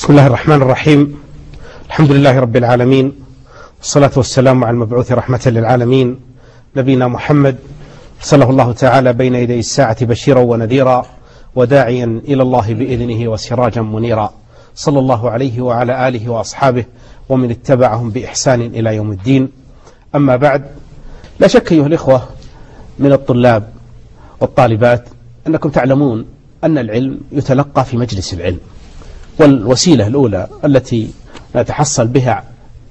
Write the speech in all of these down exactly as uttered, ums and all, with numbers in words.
بسم الله الرحمن الرحيم. الحمد لله رب العالمين، والصلاة والسلام على المبعوث رحمة للعالمين نبينا محمد، صلى الله تعالى بين يدي الساعة بشيرا ونذيرا وداعيا إلى الله بإذنه وسراجا منيرا، صلى الله عليه وعلى آله وأصحابه ومن اتبعهم بإحسان إلى يوم الدين. أما بعد، لا شك أيها الإخوة من الطلاب والطالبات أنكم تعلمون أن العلم يتلقى في مجلس العلم، والوسيلة الأولى التي نتحصل بها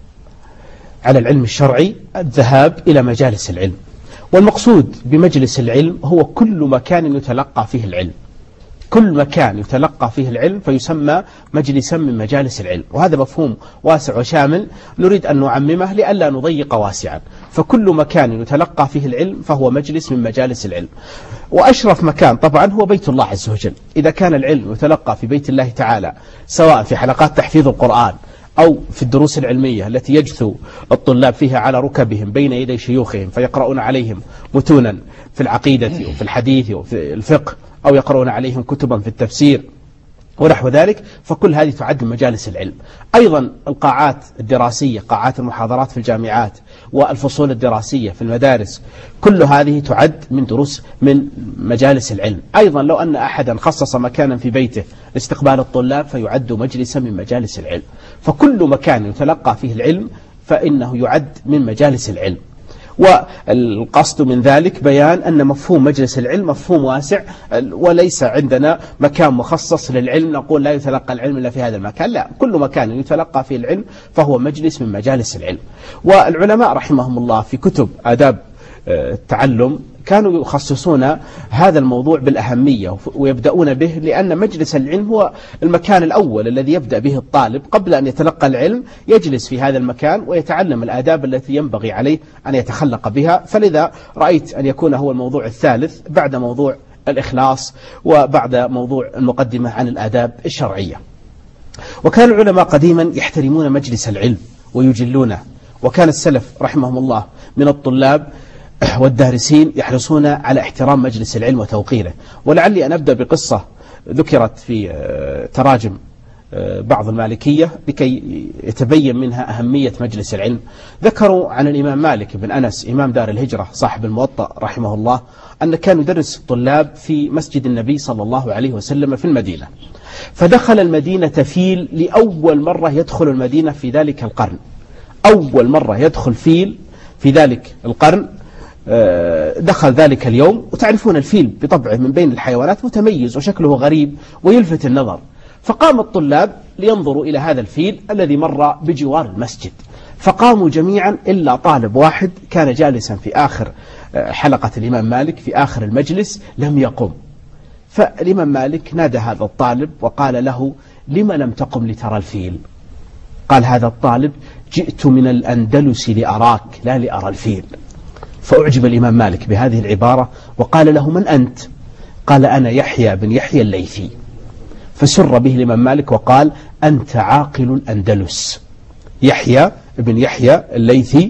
على العلم الشرعي الذهاب إلى مجالس العلم. والمقصود بمجلس العلم هو كل مكان يتلقى فيه العلم، كل مكان يتلقى فيه العلم فيسمى مجلسا من مجالس العلم، وهذا مفهوم واسع وشامل نريد أن نعممه لئلا نضيق واسعا. فكل مكان يتلقى فيه العلم فهو مجلس من مجالس العلم. وأشرف مكان طبعا هو بيت الله عز وجل. إذا كان العلم يتلقى في بيت الله تعالى، سواء في حلقات تحفيظ القرآن أو في الدروس العلمية التي يجثو الطلاب فيها على ركبهم بين يدي شيوخهم فيقرؤون عليهم متونا في العقيدة وفي الحديث وفي الفقه، أو يقرؤون عليهم كتبا في التفسير ونحو ذلك، فكل هذه تعد من مجالس العلم. أيضا القاعات الدراسية، قاعات المحاضرات في الجامعات والفصول الدراسية في المدارس، كل هذه تعد من دروس من مجالس العلم. أيضا لو أن أحدا خصص مكانا في بيته لاستقبال الطلاب فيعد مجلسا من مجالس العلم. فكل مكان يتلقى فيه العلم فإنه يعد من مجالس العلم. والقصد من ذلك بيان أن مفهوم مجلس العلم مفهوم واسع، وليس عندنا مكان مخصص للعلم نقول لا يتلقى العلم إلا في هذا المكان، لا، كل مكان يتلقى فيه العلم فهو مجلس من مجالس العلم. والعلماء رحمهم الله في كتب آداب التعلم كانوا يخصصون هذا الموضوع بالأهمية ويبدأون به، لأن مجلس العلم هو المكان الأول الذي يبدأ به الطالب قبل أن يتلقى العلم، يجلس في هذا المكان ويتعلم الآداب التي ينبغي عليه أن يتخلق بها. فلذا رأيت أن يكون هو الموضوع الثالث بعد موضوع الإخلاص وبعد موضوع المقدمة عن الآداب الشرعية. وكان العلماء قديما يحترمون مجلس العلم ويجلونه، وكان السلف رحمهم الله من الطلاب والدارسين يحرصون على احترام مجلس العلم وتوقيره. ولعلي أن أبدأ بقصة ذكرت في تراجم بعض المالكية لكي يتبين منها أهمية مجلس العلم. ذكروا عن الإمام مالك بن أنس إمام دار الهجرة صاحب الموطأ رحمه الله أن كان يدرس الطلاب في مسجد النبي صلى الله عليه وسلم في المدينة، فدخل المدينة فيل لأول مرة يدخل المدينة في ذلك القرن، أول مرة يدخل فيل في ذلك القرن دخل ذلك اليوم. وتعرفون الفيل بطبعه من بين الحيوانات متميز وشكله غريب ويلفت النظر، فقام الطلاب لينظروا إلى هذا الفيل الذي مر بجوار المسجد، فقاموا جميعا إلا طالب واحد كان جالسا في آخر حلقة الإمام مالك في آخر المجلس لم يقم. فالإمام مالك نادى هذا الطالب وقال له: لما لم تقم لترى الفيل؟ قال هذا الطالب: جئت من الأندلس لأراك لا لأرى الفيل. فأعجب الإمام مالك بهذه العبارة وقال له: من أنت؟ قال: أنا يحيى بن يحيى الليثي. فسر به الإمام مالك وقال: أنت عاقل الأندلس. يحيى بن يحيى الليثي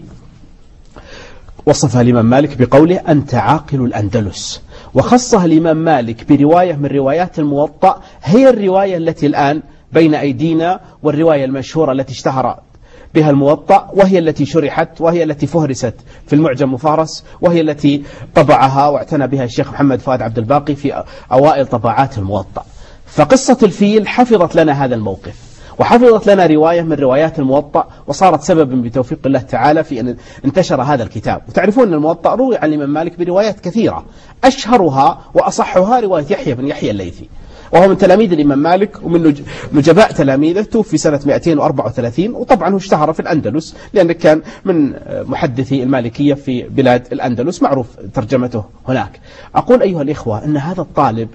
وصفها الإمام مالك بقوله: أنت عاقل الأندلس. وخصها الإمام مالك برواية من روايات الموطأ هي الرواية التي الآن بين أيدينا، والرواية المشهورة التي اشتهر بها الموطأ، وهي التي شرحت وهي التي فهرست في المعجم مفارس، وهي التي طبعها واعتنى بها الشيخ محمد فؤاد عبد الباقي في أوائل طبعات الموطأ. فقصة الفيل حفظت لنا هذا الموقف، وحفظت لنا رواية من روايات الموطأ، وصارت سببا بتوفيق الله تعالى في أن انتشر هذا الكتاب. وتعرفون أن الموطأ روي عن الإمام مالك بروايات كثيرة، أشهرها وأصحها رواية يحيى بن يحيى الليثي، وهو من تلاميذ الإمام مالك ومن نجباء تلاميذه، توفي سنة مئتين وأربعة وثلاثين، وطبعا هو اشتهر في الأندلس لأنه كان من محدثي المالكية في بلاد الأندلس، معروف ترجمته هناك. أقول أيها الإخوة أن هذا الطالب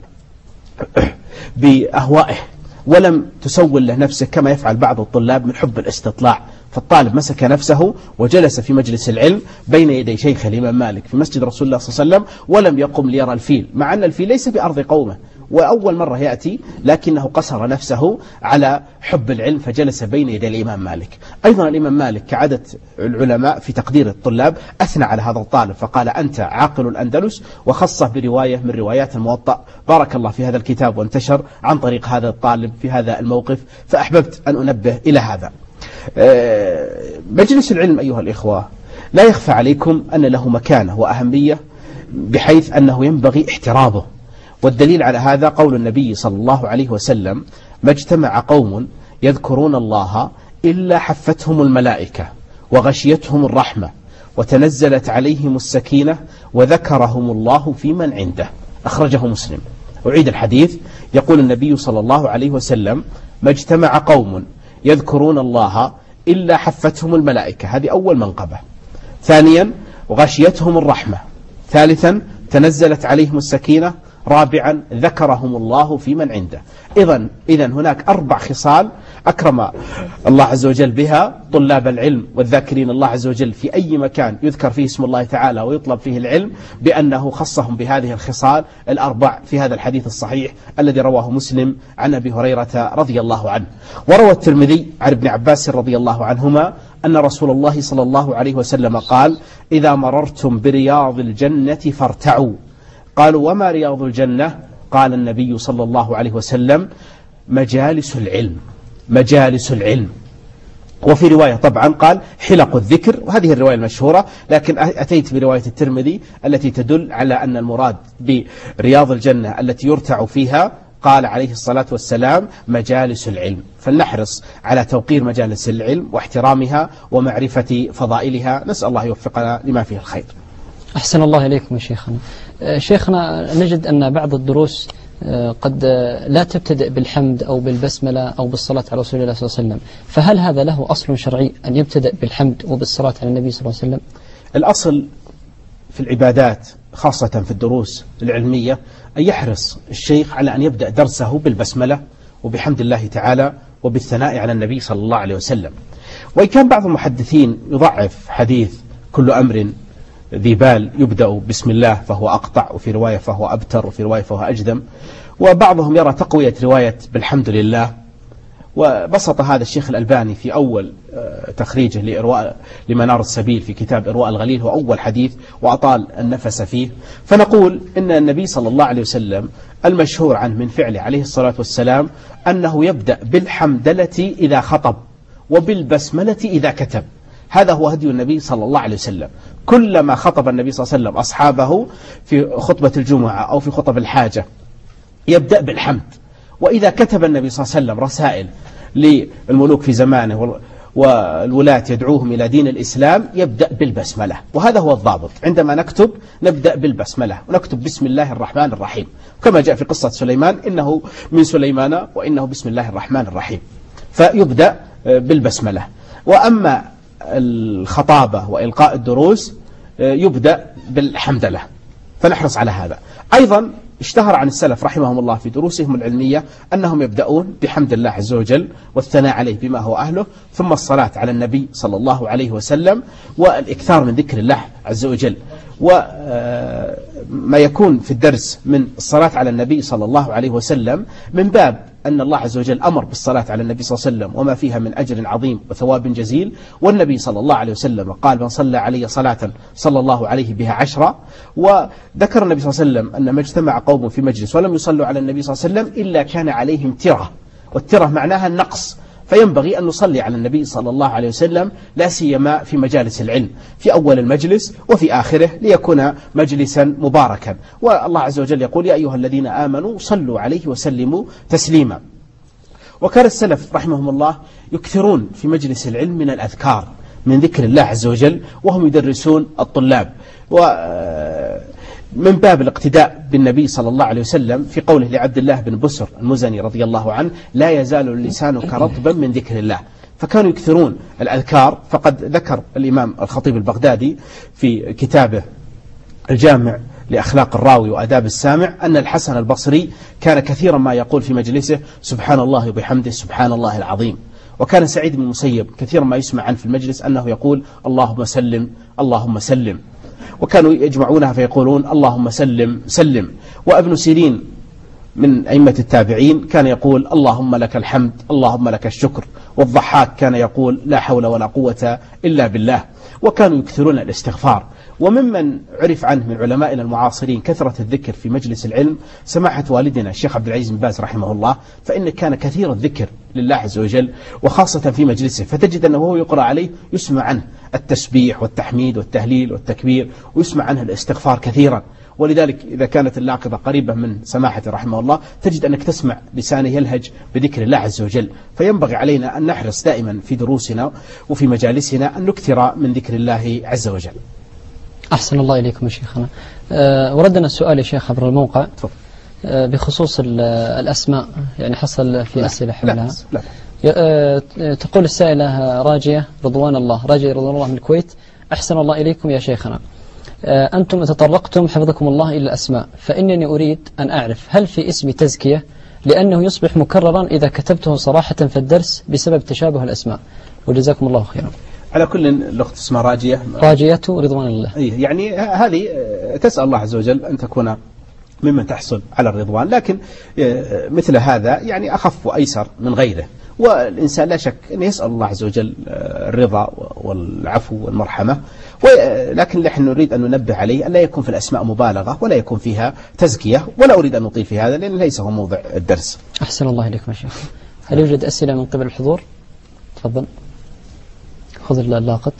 بأهوائه ولم تسول له نفسه كما يفعل بعض الطلاب من حب الاستطلاع، فالطالب مسك نفسه وجلس في مجلس العلم بين يدي شيخ الإمام مالك في مسجد رسول الله صلى الله عليه وسلم ولم يقم ليرى الفيل، مع أن الفيل ليس بأرض قومه وأول مرة يأتي لكنه قصر نفسه على حب العلم فجلس بين يدي الإمام مالك. أيضا الإمام مالك كعادة العلماء في تقدير الطلاب أثنى على هذا الطالب فقال أنت عاقل الأندلس، وخصه برواية من روايات الموطأ. بارك الله في هذا الكتاب وانتشر عن طريق هذا الطالب في هذا الموقف، فأحببت أن أنبه إلى هذا. مجلس العلم أيها الإخوة لا يخفى عليكم أن له مكانة وأهمية بحيث أنه ينبغي احترامه، والدليل على هذا قول النبي صلى الله عليه وسلم: ما اجتمع قوم يذكرون الله إلا حفتهم الملائكة وغشيتهم الرحمة وتنزلت عليهم السكينة وذكرهم الله في من عنده. أخرجه مسلم. أعيد الحديث، يقول النبي صلى الله عليه وسلم: ما اجتمع قوم يذكرون الله إلا حفتهم الملائكة، هذه أول منقبة. ثانيا وغشيتهم الرحمة. ثالثا تنزلت عليهم السكينة. رابعا ذكرهم الله في من عنده. إذن إذن هناك أربع خصال أكرم الله عز وجل بها طلاب العلم والذاكرين الله عز وجل في أي مكان يذكر فيه اسم الله تعالى ويطلب فيه العلم، بأنه خصهم بهذه الخصال الأربع في هذا الحديث الصحيح الذي رواه مسلم عن أبي هريرة رضي الله عنه. وروى الترمذي عن ابن عباس رضي الله عنهما أن رسول الله صلى الله عليه وسلم قال: إذا مررتم برياض الجنة فارتعوا. قالوا: وما رياض الجنة؟ قال النبي صلى الله عليه وسلم: مجالس العلم، مجالس العلم. وفي رواية طبعا قال: حلق الذكر، وهذه الرواية المشهورة، لكن أتيت برواية الترمذي التي تدل على أن المراد برياض الجنة التي يرتع فيها قال عليه الصلاة والسلام: مجالس العلم. فلنحرص على توقير مجالس العلم واحترامها ومعرفة فضائلها. نسأل الله يوفقنا لما فيه الخير. أحسن الله إليكم يا شيخنا. شيخنا، نجد أن بعض الدروس قد لا تبتدئ بالحمد أو بالبسملة أو بالصلاة على رسول الله صلى الله عليه وسلم، فهل هذا له أصل شرعي أن يبتدئ بالحمد وبالصلاة على النبي صلى الله عليه وسلم؟ الأصل في العبادات خاصة في الدروس العلمية أن يحرص الشيخ على أن يبدأ درسه بالبسملة وبحمد الله تعالى وبالثناء على النبي صلى الله عليه وسلم. وإن كان بعض المحدثين يضعف حديث كل أمر ذي بال يبدأ بسم الله فهو أقطع، وفي رواية فهو أبتر، وفي رواية فهو أجدم، وبعضهم يرى تقوية رواية بالحمد لله. وبسط هذا الشيخ الألباني في أول تخريجه لإرواء لمنار السبيل في كتاب إرواء الغليل، هو أول حديث وأطال النفس فيه. فنقول إن النبي صلى الله عليه وسلم المشهور عنه من فعله عليه الصلاة والسلام أنه يبدأ بالحمدلة إذا خطب وبالبسملة إذا كتب. هذا هو هدي النبي صلى الله عليه وسلم. كلما خطب النبي صلى الله عليه وسلم أصحابه في خطبة الجمعة أو في خطب الحاجة يبدأ بالحمد. وإذا كتب النبي صلى الله عليه وسلم رسائل للملوك في زمانه والولاة يدعوهم إلى دين الإسلام يبدأ بالبسملة. وهذا هو الضابط، عندما نكتب نبدأ بالبسملة ونكتب بسم الله الرحمن الرحيم، كما جاء في قصة سليمان: إنه من سليمان وإنه بسم الله الرحمن الرحيم. فيبدأ بالبسملة. وأما الخطابة وإلقاء الدروس يبدأ بالحمدلة، فنحرص على هذا. أيضا اشتهر عن السلف رحمهم الله في دروسهم العلمية أنهم يبدأون بحمد الله عز وجل والثناء عليه بما هو أهله، ثم الصلاة على النبي صلى الله عليه وسلم والإكثار من ذكر الله عز وجل. وما يكون في الدرس من الصلاة على النبي صلى الله عليه وسلم من باب أن الله عز وجل أمر بالصلاة على النبي صلى الله عليه وسلم وما فيها من أجر عظيم وثواب جزيل. والنبي صلى الله عليه وسلم قال: من صلى علي صلاة صلى الله عليه بها عشرة. وذكر النبي صلى الله عليه وسلم أن ما اجتمع قوم في مجلس ولم يصلوا على النبي صلى الله عليه وسلم إلا كان عليهم ترة، والترة معناها النقص. فينبغي أن نصلي على النبي صلى الله عليه وسلم لا سيما في مجالس العلم، في أول المجلس وفي آخره، ليكون مجلسا مباركا. والله عز وجل يقول: يا أيها الذين آمنوا صلوا عليه وسلموا تسليما. وكان السلف رحمهم الله يكثرون في مجلس العلم من الأذكار، من ذكر الله عز وجل، وهم يدرسون الطلاب. ومن باب الاقتداء بالنبي صلى الله عليه وسلم في قوله لعبد الله بن بسر المزني رضي الله عنه: لا يزال لسانك رطبا من ذكر الله. فكانوا يكثرون الأذكار. فقد ذكر الإمام الخطيب البغدادي في كتابه الجامع لأخلاق الراوي وأداب السامع أن الحسن البصري كان كثيرا ما يقول في مجلسه: سبحان الله وبحمده سبحان الله العظيم. وكان سعيد بن المسيب كثيرا ما يسمع عنه في المجلس أنه يقول: اللهم سلم اللهم سلم. وكانوا يجمعونها فيقولون: اللهم سلم سلم. وابن سيرين من أئمة التابعين كان يقول اللهم لك الحمد اللهم لك الشكر، والضحاك كان يقول لا حول ولا قوة إلا بالله، وكانوا يكثرون الاستغفار. وممن عرف عنه من علمائنا المعاصرين كثرة الذكر في مجلس العلم سماحة والدنا الشيخ عبد العزيز بن باز رحمه الله، فإنه كان كثير الذكر لله عز وجل وخاصة في مجلسه، فتجد أنه وهو يقرأ عليه يسمع عنه التسبيح والتحميد والتهليل والتكبير، ويسمع عنه الاستغفار كثيرا. ولذلك إذا كانت اللاقطة قريبة من سماحة رحمه الله تجد أنك تسمع لسانه يلهج بذكر الله عز وجل. فينبغي علينا أن نحرص دائما في دروسنا وفي مجالسنا أن نكثر من ذكر الله عز وجل. أحسن الله إليكم يا شيخنا. أه وردنا السؤال يا شيخ عبر الموقع أه بخصوص الأسماء، يعني حصل في أسئلة حولها. لا. أه تقول السائلة راجية رضوان الله، راجية رضوان الله من الكويت: أحسن الله إليكم يا شيخنا، أه أنتم تطرقتم حفظكم الله إلى الأسماء، فإنني أريد أن أعرف هل في اسمي تزكية، لأنه يصبح مكررا إذا كتبته صراحة في الدرس بسبب تشابه الأسماء، وجزاكم الله خيرا. على كل الأخت اسمها راجية راجية رضوان الله، يعني هذه تسأل الله عز وجل أن تكون ممن تحصل على الرضوان، لكن مثل هذا يعني أخف وأيسر من غيره، والإنسان لا شك أن يسأل الله عز وجل الرضا والعفو والمرحمة، ولكن نحن نريد أن ننبه عليه أن لا يكون في الأسماء مبالغة ولا يكون فيها تزكية، ولا أريد أن نطيل في هذا لأن ليس هو موضع الدرس. أحسن الله إليكم يا شيخ. هل يوجد أسئلة من قبل الحضور؟ تفضل خذ اللاقط.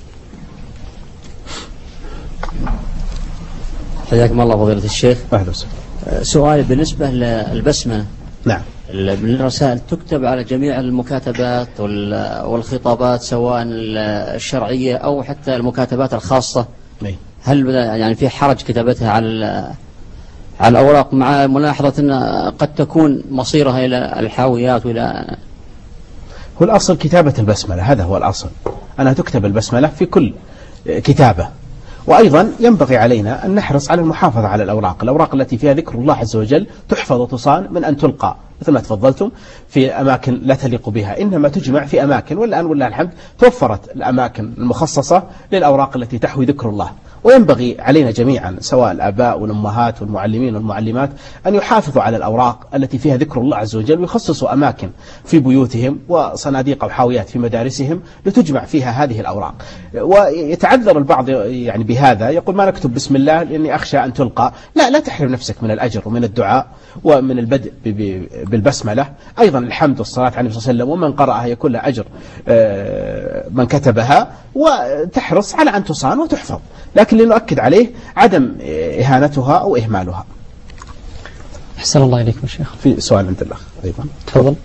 حياكم الله فضيلة الشيخ. أهلا وسهلا. سؤالي بالنسبة للبسمة. نعم. الرسائل تكتب على جميع المكاتبات والخطابات سواء الشرعية أو حتى المكاتبات الخاصة. مي. هل يعني في حرج كتابتها على على الأوراق، مع ملاحظة أن قد تكون مصيرها إلى الحاويات وإلى؟ هو الأصل كتابة البسملة، هذا هو الأصل، أنها تكتب البسملة في كل كتابة. وأيضا ينبغي علينا أن نحرص على المحافظة على الأوراق، الأوراق التي فيها ذكر الله عز وجل تحفظ وتصان من أن تلقى مثل ما تفضلتم في أماكن لا تليق بها، إنما تجمع في أماكن، والآن والله الحمد توفرت الأماكن المخصصة للأوراق التي تحوي ذكر الله. وينبغي علينا جميعا سواء الآباء والأمهات والمعلمين والمعلمات أن يحافظوا على الأوراق التي فيها ذكر الله عز وجل، ويخصصوا أماكن في بيوتهم وصناديق أو حاويات في مدارسهم لتجمع فيها هذه الأوراق. ويتعذر البعض يعني بهذا، يقول ما نكتب بسم الله لأني أخشى أن تلقى. لا لا تحرم نفسك من الأجر ومن الدعاء ومن البدء بالبسملة. أيضا الحمد والصلاة على النبي صلى الله عليه وسلم، ومن قرأها يكون له أجر من كتبها، وتحرص على أن تصان وتحفظ، لكن لنؤكد عليه عدم إهانتها أو إهمالها. أحسن الله إليكم يا شيخ. في سؤال عند الأخ أيضا. تفضل.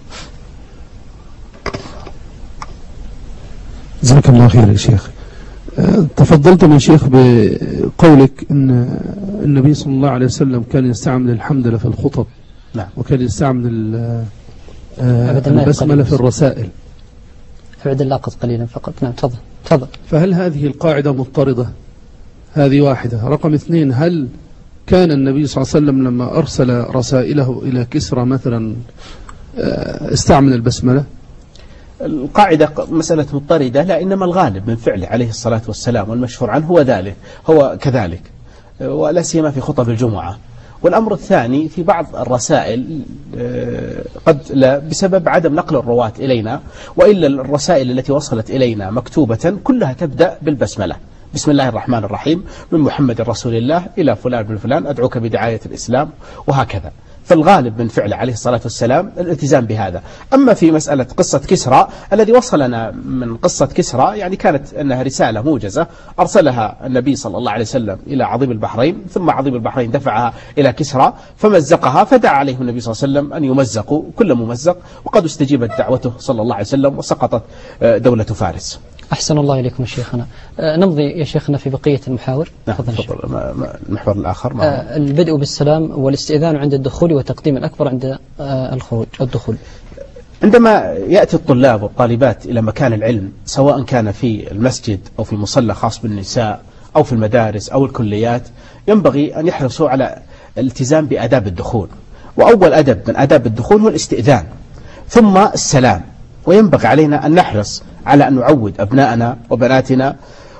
جزاك الله خير يا شيخ. تفضلتم يا شيخ بقولك أن النبي صلى الله عليه وسلم كان يستعمل الحمدلله في الخطب. نعم. وكان يستعمل البسملة في الرسائل. أبعد اللاقط قليلا فقط. نعم تفضل تفضل. فهل هذه القاعدة مضطردة؟ هذه واحدة. رقم اثنين، هل كان النبي صلى الله عليه وسلم لما أرسل رسائله إلى كسرى مثلا استعمل البسملة؟ القاعدة مسألة مضطردة لا، إنما الغالب من فعله عليه الصلاة والسلام والمشهور عنه هو ذلك، هو كذلك، ولا سيما في خطب الجمعة. والأمر الثاني في بعض الرسائل قد لا بسبب عدم نقل الرواة إلينا، وإلا الرسائل التي وصلت إلينا مكتوبة كلها تبدأ بالبسملة، بسم الله الرحمن الرحيم من محمد رسول الله إلى فلان بن فلان أدعوك بدعاية الإسلام، وهكذا. فالغالب من فعله عليه الصلاة والسلام الالتزام بهذا. أما في مسألة قصة كسرى، الذي وصلنا من قصة كسرى يعني كانت أنها رسالة موجزة أرسلها النبي صلى الله عليه وسلم إلى عظيم البحرين، ثم عظيم البحرين دفعها إلى كسرى فمزقها، فدعا عليه النبي صلى الله عليه وسلم أن يمزقوا كل ممزق، وقد استجيبت دعوته صلى الله عليه وسلم وسقطت دولة فارس. أحسن الله إليكم يا شيخنا. آه نمضي يا شيخنا في بقية المحاور. تفضل. المحور الآخر آه البدء بالسلام والاستئذان عند الدخول وتقديم الأكبر عند آه الخروج الدخول. عندما يأتي الطلاب والطالبات إلى مكان العلم، سواء كان في المسجد أو في مصلى خاص بالنساء أو في المدارس أو الكليات، ينبغي أن يحرصوا على الالتزام بآداب الدخول. وأول أدب من آداب الدخول هو الاستئذان، ثم السلام. وينبغي علينا أن نحرص على أن نعود أبناءنا وبناتنا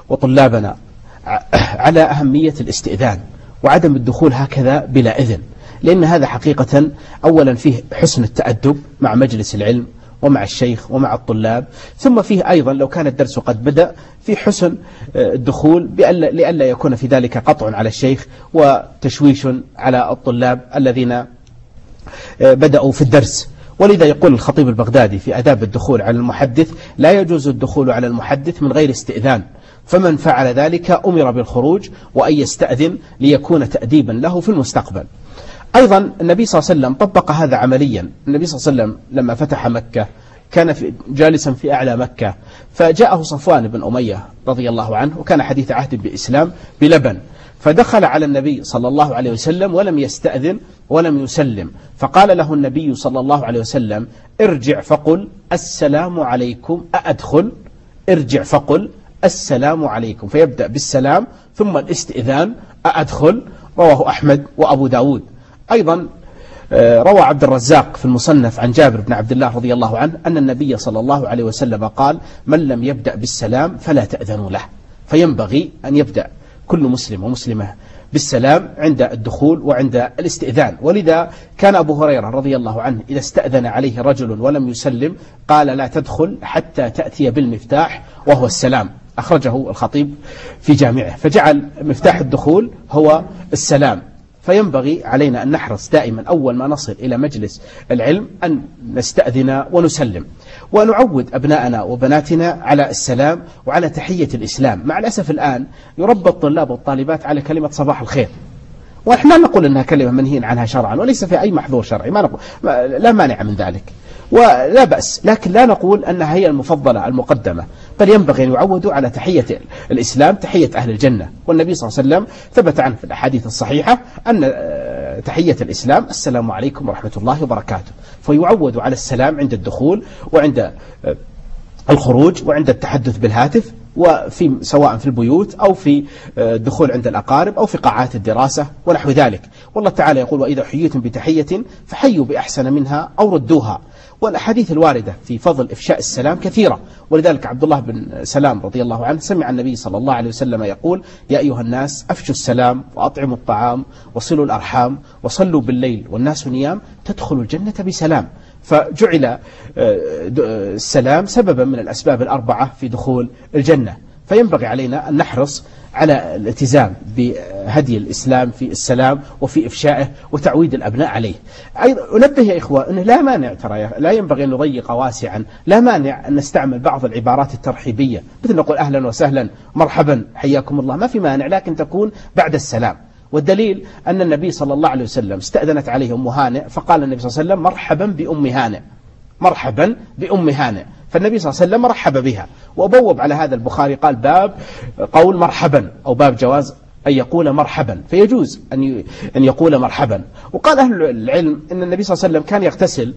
وطلابنا على أهمية الاستئذان وعدم الدخول هكذا بلا إذن. لأن هذا حقيقة أولا فيه حسن التأدب مع مجلس العلم ومع الشيخ ومع الطلاب، ثم فيه أيضا لو كان الدرس قد بدأ في حسن الدخول لئلا يكون في ذلك قطع على الشيخ وتشويش على الطلاب الذين بدأوا في الدرس. ولذا يقول الخطيب البغدادي في آداب الدخول على المحدث: لا يجوز الدخول على المحدث من غير استئذان، فمن فعل ذلك أمر بالخروج وأن يستأذن ليكون تأديبا له في المستقبل. أيضا النبي صلى الله عليه وسلم طبق هذا عمليا. النبي صلى الله عليه وسلم لما فتح مكة كان في جالسا في أعلى مكة، فجاءه صفوان بن أمية رضي الله عنه، وكان حديث عهد بإسلام بلبن، فدخل على النبي صلى الله عليه وسلم ولم يستأذن ولم يسلم، فقال له النبي صلى الله عليه وسلم: ارجع فقل السلام عليكم أأدخل؟ ارجع فقل السلام عليكم، فيبدأ بالسلام ثم الاستئذان: أأدخل؟ رواه أحمد وأبو داود. أيضا روى عبد الرزاق في المصنف عن جابر بن عبد الله رضي الله عنه أن النبي صلى الله عليه وسلم قال: من لم يبدأ بالسلام فلا تأذنوا له. فينبغي أن يبدأ كل مسلم ومسلمة بالسلام عند الدخول وعند الاستئذان. ولذا كان أبو هريرة رضي الله عنه إذا استأذن عليه رجل ولم يسلم قال: لا تدخل حتى تأتي بالمفتاح وهو السلام. أخرجه الخطيب في جامعه، فجعل مفتاح الدخول هو السلام. فينبغي علينا أن نحرص دائما أول ما نصل إلى مجلس العلم أن نستأذن ونسلم، ونعود أبناءنا وبناتنا على السلام وعلى تحية الإسلام. مع الأسف الآن يربى الطلاب والطالبات على كلمة صباح الخير، ونحن لا نقول أنها كلمة منهي عنها شرعا وليس في أي محظور شرعي، ما نقول لا مانع من ذلك ولا بأس، لكن لا نقول أنها هي المفضلة المقدمة، بل ينبغي أن يعودوا على تحية الإسلام، تحية أهل الجنة. والنبي صلى الله عليه وسلم ثبت عنه في الأحاديث الصحيحة أن تحية الإسلام السلام عليكم ورحمة الله وبركاته، فيعودوا على السلام عند الدخول وعند الخروج وعند التحدث بالهاتف، وفي سواء في البيوت أو في الدخول عند الأقارب أو في قاعات الدراسة ونحو ذلك. والله تعالى يقول: وإذا حييتم بتحية فحيوا بأحسن منها أو ردوها. والأحاديث الواردة في فضل إفشاء السلام كثيرة، ولذلك عبد الله بن سلام رضي الله عنه سمع النبي صلى الله عليه وسلم يقول: يا أيها الناس أفشوا السلام وأطعموا الطعام وصلوا الأرحام وصلوا بالليل والناس نيام تدخلوا الجنة بسلام. فجعل السلام سببا من الأسباب الأربعة في دخول الجنة. فينبغي علينا أن نحرص على الالتزام بهدي الإسلام في السلام وفي إفشائه وتعويد الأبناء عليه. أيضا أنبه يا إخوة أنه لا مانع، ترى لا ينبغي أن نضيق واسعا، لا مانع أن نستعمل بعض العبارات الترحيبية، مثل نقول أهلا وسهلا مرحبا حياكم الله، ما في مانع، لكن تكون بعد السلام. والدليل أن النبي صلى الله عليه وسلم استأذنت عليه أم هانئ، فقال النبي صلى الله عليه وسلم: مرحبا بأم هانئ، مرحبا بأم هانئ. فالنبي صلى الله عليه وسلم رحب بها، وبوب على هذا البخاري قال: باب قول مرحبا، أو باب جواز أن يقول مرحبا، فيجوز أن أن يقول مرحبا. وقال أهل العلم أن النبي صلى الله عليه وسلم كان يغتسل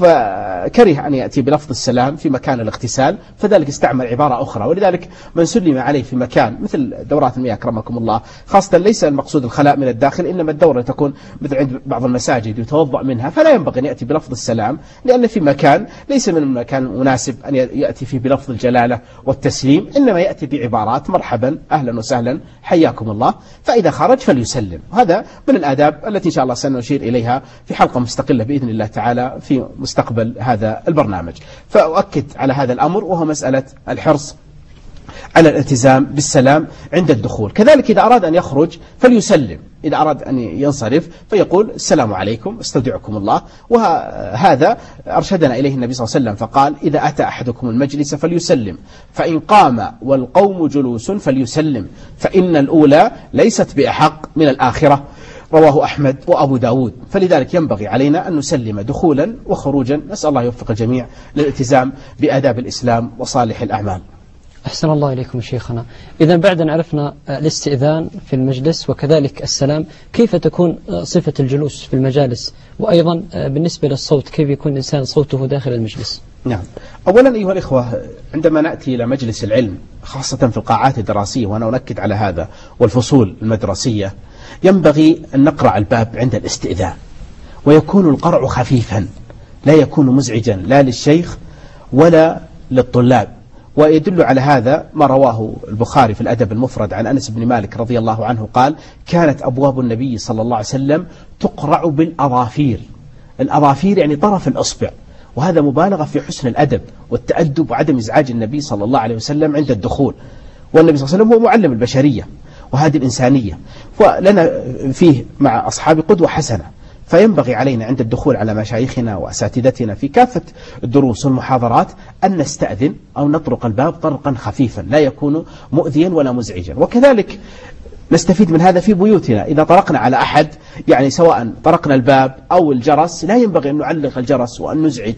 فكره أن يأتي بلفظ السلام في مكان الاغتسال، فذلك استعمل عبارة أخرى. ولذلك من سلم عليه في مكان مثل دورات المياه أكرمكم الله، خاصة ليس المقصود الخلاء من الداخل، إنما الدورة تكون مثل عند بعض المساجد يتوضأ منها، فلا ينبغي أن يأتي بلفظ السلام، لأن في مكان ليس من المكان المناسب أن يأتي فيه بلفظ الجلالة والتسليم، إنما يأتي بعبارات مرحبا أهلا وسهلا حياكم الله، فإذا خرج فليسلم. هذا من الآداب التي إن شاء الله سنشير إليها في حلقة مستقلة بإذن الله تعالى في مستقبل هذا البرنامج. فأؤكد على هذا الأمر، وهو مسألة الحرص على الالتزام بالسلام عند الدخول. كذلك إذا أراد أن يخرج فليسلم، إذا أراد أن ينصرف فيقول: السلام عليكم استودعكم الله. وهذا أرشدنا إليه النبي صلى الله عليه وسلم فقال: إذا أتى أحدكم المجلس فليسلم، فإن قام والقوم جلوس فليسلم، فإن الأولى ليست بأحق من الآخرة. رواه أحمد وأبو داود. فلذلك ينبغي علينا أن نسلم دخولا وخروجا. نسأل الله يوفق الجميع للالتزام بآداب الإسلام وصالح الأعمال. أحسن الله إليكم شيخنا. إذا بعد أن عرفنا الاستئذان في المجلس وكذلك السلام، كيف تكون صفة الجلوس في المجالس؟ وأيضا بالنسبة للصوت، كيف يكون الإنسان صوته داخل المجلس؟ نعم. أولا أيها الإخوة، عندما نأتي إلى مجلس العلم خاصة في القاعات الدراسية، وأنا أؤكد على هذا، والفصول المدرسية، ينبغي أن نقرع الباب عند الاستئذان، ويكون القرع خفيفا لا يكون مزعجا لا للشيخ ولا للطلاب. ويدل على هذا ما رواه البخاري في الأدب المفرد عن أنس بن مالك رضي الله عنه قال: كانت أبواب النبي صلى الله عليه وسلم تقرع بالأظافير. الأظافير يعني طرف الأصبع، وهذا مبالغة في حسن الأدب والتأدب وعدم إزعاج النبي صلى الله عليه وسلم عند الدخول. والنبي صلى الله عليه وسلم هو معلم البشرية وهذه الإنسانية، ولنا فيه مع أصحاب قدوة حسنة، فينبغي علينا عند الدخول على مشايخنا وأساتذتنا في كافة الدروس والمحاضرات أن نستأذن أو نطرق الباب طرقا خفيفا لا يكون مؤذيا ولا مزعجا. وكذلك نستفيد من هذا في بيوتنا، إذا طرقنا على أحد يعني سواء طرقنا الباب أو الجرس لا ينبغي أن نعلق الجرس وأن نزعج،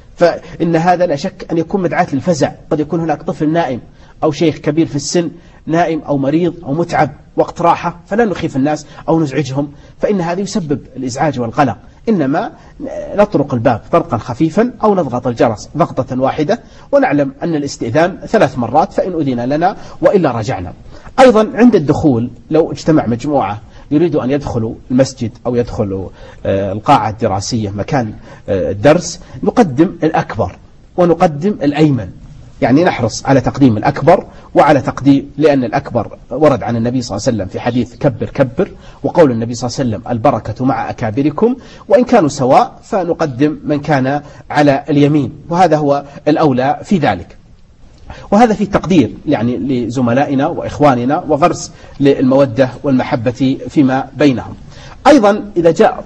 فإن هذا لا شك أن يكون مدعاة للفزع. قد يكون هناك طفل نائم أو شيخ كبير في السن نائم أو مريض أو متعب وقت راحة، فلا نخيف الناس أو نزعجهم، فإن هذا يسبب الإزعاج والقلق. إنما نطرق الباب طرقا خفيفا أو نضغط الجرس ضغطة واحدة، ونعلم أن الاستئذان ثلاث مرات فإن أذن لنا وإلا رجعنا. أيضا عند الدخول لو اجتمع مجموعة يريدوا أن يدخلوا المسجد أو يدخلوا القاعة الدراسية مكان الدرس، نقدم الأكبر ونقدم الأيمن، يعني نحرص على تقديم الأكبر وعلى تقديم، لأن الأكبر ورد عن النبي صلى الله عليه وسلم في حديث كبر كبر، وقول النبي صلى الله عليه وسلم البركة مع أكابركم، وإن كانوا سواء فنقدم من كان على اليمين، وهذا هو الأولى في ذلك. وهذا في تقدير يعني لزملائنا وإخواننا وغرس للمودة والمحبة فيما بينهم. أيضا إذا جاء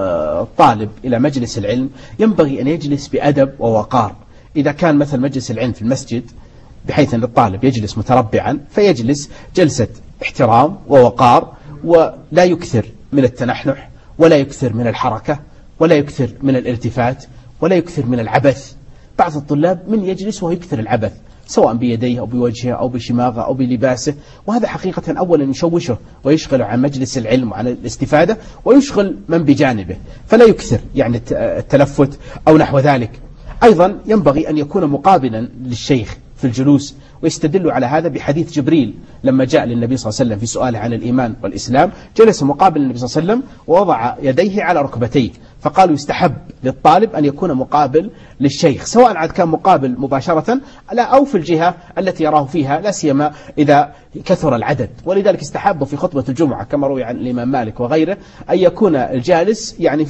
طالب إلى مجلس العلم ينبغي أن يجلس بأدب ووقار. إذا كان مثل مجلس العلم في المسجد بحيث أن الطالب يجلس متربعا فيجلس جلسة احترام ووقار، ولا يكثر من التنحنح ولا يكثر من الحركة ولا يكثر من الالتفات ولا يكثر من العبث. بعض الطلاب من يجلس وهو يكثر العبث سواء بيديه أو بوجهه أو بشماغه أو بلباسه، وهذا حقيقة أولا يشوشه ويشغل عن مجلس العلم وعن الاستفادة ويشغل من بجانبه، فلا يكثر يعني التلفت أو نحو ذلك. أيضا ينبغي أن يكون مقابلا للشيخ في الجلوس، ويستدل على هذا بحديث جبريل لما جاء للنبي صلى الله عليه وسلم في سؤاله عن الإيمان والإسلام، جلس مقابل النبي صلى الله عليه وسلم ووضع يديه على ركبتيه، فقالوا يستحب للطالب أن يكون مقابل للشيخ، سواء عاد كان مقابل مباشرة لا أو في الجهة التي يراه فيها، لا سيما إذا كثر العدد. ولذلك استحبوا في خطبة الجمعة كما روي عن الإمام مالك وغيره أن يكون الجالس يعني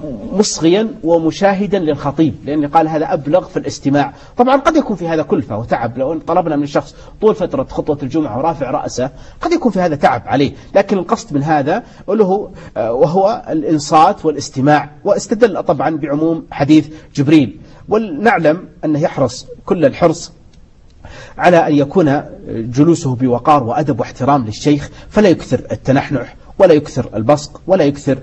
مصغيا ومشاهدا للخطيب، لأن قال هذا أبلغ في الاستماع. طبعا قد يكون في هذا كلفة وتعب، لو طلبنا من الشخص طول فترة خطبة الجمعة ورافع رأسه قد يكون في هذا تعب عليه، لكن القصد من هذا له وهو الإنصات والاستماع. واستدل طبعا بعموم حديث جبريل، ونعلم أنه يحرص كل الحرص على أن يكون جلوسه بوقار وأدب واحترام للشيخ، فلا يكثر التنحنح ولا يكثر البصق ولا يكثر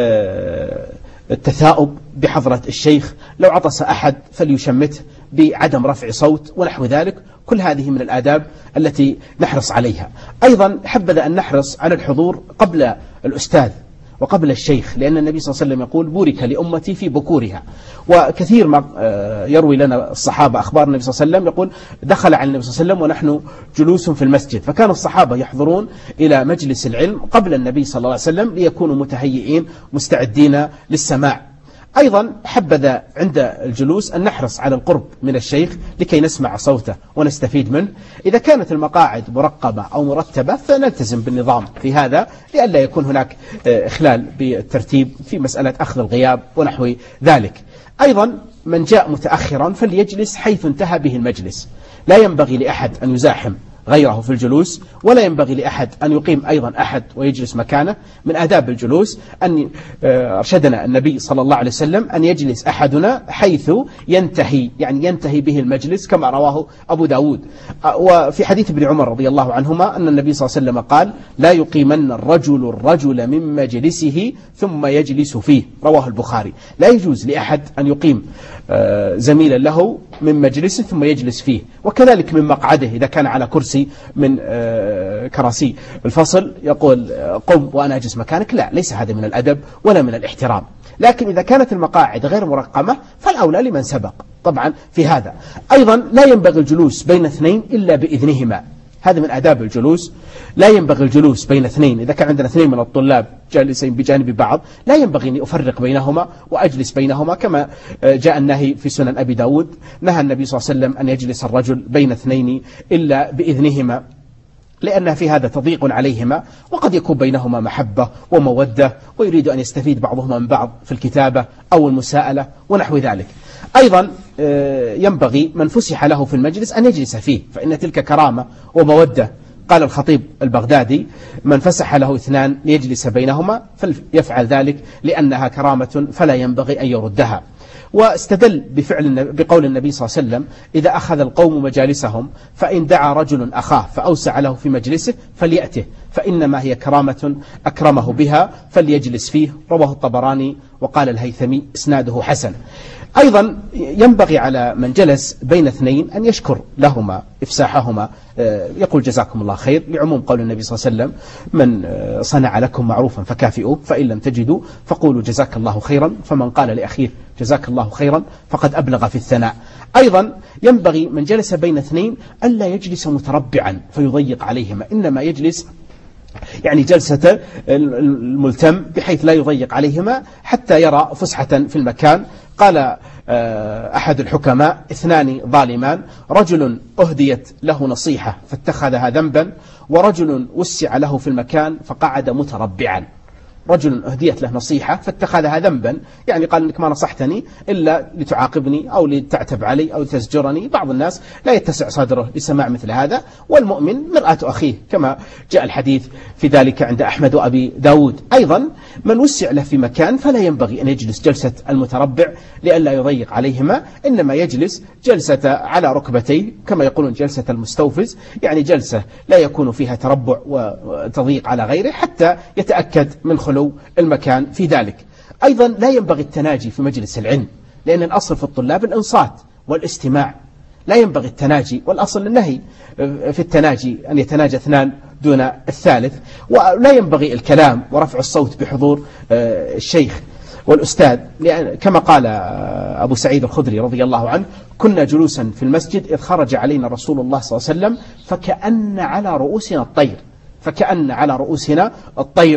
التثاؤب بحضرة الشيخ. لو عطس أحد فليشمته بعدم رفع صوت ونحو ذلك. كل هذه من الآداب التي نحرص عليها. أيضا حبذا أن نحرص على الحضور قبل الأستاذ وقبل الشيخ، لأن النبي صلى الله عليه وسلم يقول بورك لأمتي في بكورها. وكثير ما يروي لنا الصحابة أخبار النبي صلى الله عليه وسلم يقول دخل على النبي صلى الله عليه وسلم ونحن جلوس في المسجد، فكان الصحابة يحضرون إلى مجلس العلم قبل النبي صلى الله عليه وسلم ليكونوا متهيئين مستعدين للسماع. أيضا حبذا عند الجلوس أن نحرص على القرب من الشيخ لكي نسمع صوته ونستفيد منه. إذا كانت المقاعد مرقبة أو مرتبة فنلتزم بالنظام في هذا لئلا يكون هناك إخلال بالترتيب في مسألة أخذ الغياب ونحو ذلك. أيضا من جاء متأخرا فليجلس حيث انتهى به المجلس، لا ينبغي لأحد أن يزاحم غيره في الجلوس، ولا ينبغي لأحد أن يقيم أيضا أحد ويجلس مكانه. من آداب الجلوس أن أرشدنا النبي صلى الله عليه وسلم أن يجلس أحدنا حيث ينتهي، يعني ينتهي به المجلس كما رواه أبو داود. وفي حديث ابن عمر رضي الله عنهما أن النبي صلى الله عليه وسلم قال لا يقيمن الرجل الرجل من مجلسه ثم يجلس فيه، رواه البخاري. لا يجوز لأحد أن يقيم زميلا له من مجلسه ثم يجلس فيه، وكذلك من مقعده إذا كان على كرسي من كراسي الفصل يقول قم وأنا أجلس مكانك، لا، ليس هذا من الأدب ولا من الاحترام. لكن إذا كانت المقاعد غير مرقمة فالأولى لمن سبق طبعا في هذا. أيضا لا ينبغي الجلوس بين اثنين إلا بإذنهما، هذا من آداب الجلوس. لا ينبغي الجلوس بين اثنين، إذا كان عندنا اثنين من الطلاب جالسين بجانب بعض لا ينبغي أن أفرق بينهما وأجلس بينهما، كما جاء النهي في سنن أبي داود، نهى النبي صلى الله عليه وسلم أن يجلس الرجل بين اثنين إلا بإذنهما، لأن في هذا تضييق عليهما، وقد يكون بينهما محبة ومودة ويريد أن يستفيد بعضهما من بعض في الكتابة أو المساءلة ونحو ذلك. أيضا ينبغي من فسح له في المجلس أن يجلس فيه، فإن تلك كرامة ومودة. قال الخطيب البغدادي: من فسح له اثنان ليجلس بينهما فليفعل ذلك لأنها كرامة فلا ينبغي أن يردها. واستدل بفعل بقول النبي صلى الله عليه وسلم: إذا أخذ القوم مجالسهم فإن دعا رجل أخاه فأوسع له في مجلسه فليأته، فإنما هي كرامة أكرمه بها فليجلس فيه. رواه الطبراني وقال الهيثمي إسناده حسن. أيضا ينبغي على من جلس بين اثنين أن يشكر لهما إفساحهما، يقول جزاكم الله خير، لعموم قول النبي صلى الله عليه وسلم: من صنع لكم معروفا فكافئوه، فإن لم تجدوا فقولوا جزاك الله خيرا، فمن قال لأخيه جزاك الله خيرا فقد أبلغ في الثناء. أيضا ينبغي من جلس بين اثنين ألا يجلس متربعا فيضيق عليهما، إنما يجلس يعني جلسة الملتم بحيث لا يضيق عليهما حتى يرى فسحة في المكان. قال أحد الحكماء: اثنان ظالمان، رجل أهديت له نصيحة فاتخذها ذنبا، ورجل وسع له في المكان فقعد متربعا. رجل أهديت له نصيحة فاتخذها ذنبا، يعني قال إنك ما نصحتني إلا لتعاقبني أو لتعتب علي أو لتزجرني. بعض الناس لا يتسع صدره لسماع مثل هذا، والمؤمن مرآة أخيه كما جاء الحديث في ذلك عند أحمد وأبي داود. أيضا من وسع له في مكان فلا ينبغي أن يجلس جلسة المتربع لئلا يضيق عليهما، إنما يجلس جلسة على ركبتيه كما يقولون جلسة المستوفز، يعني جلسة لا يكون فيها تربع وتضييق على غيره حتى يتأكد من خلو المكان في ذلك. أيضا لا ينبغي التناجي في مجلس العلم، لأن الأصل في الطلاب الإنصات والاستماع، لا ينبغي التناجي، والأصل النهي في التناجي أن يتناجى اثنان دون الثالث. ولا ينبغي الكلام ورفع الصوت بحضور الشيخ والأستاذ، لأن كما قال أبو سعيد الخدري رضي الله عنه: كنا جلوسا في المسجد إذ خرج علينا رسول الله صلى الله عليه وسلم فكأن على رؤوسنا الطير، فكأن على رؤوسنا الطير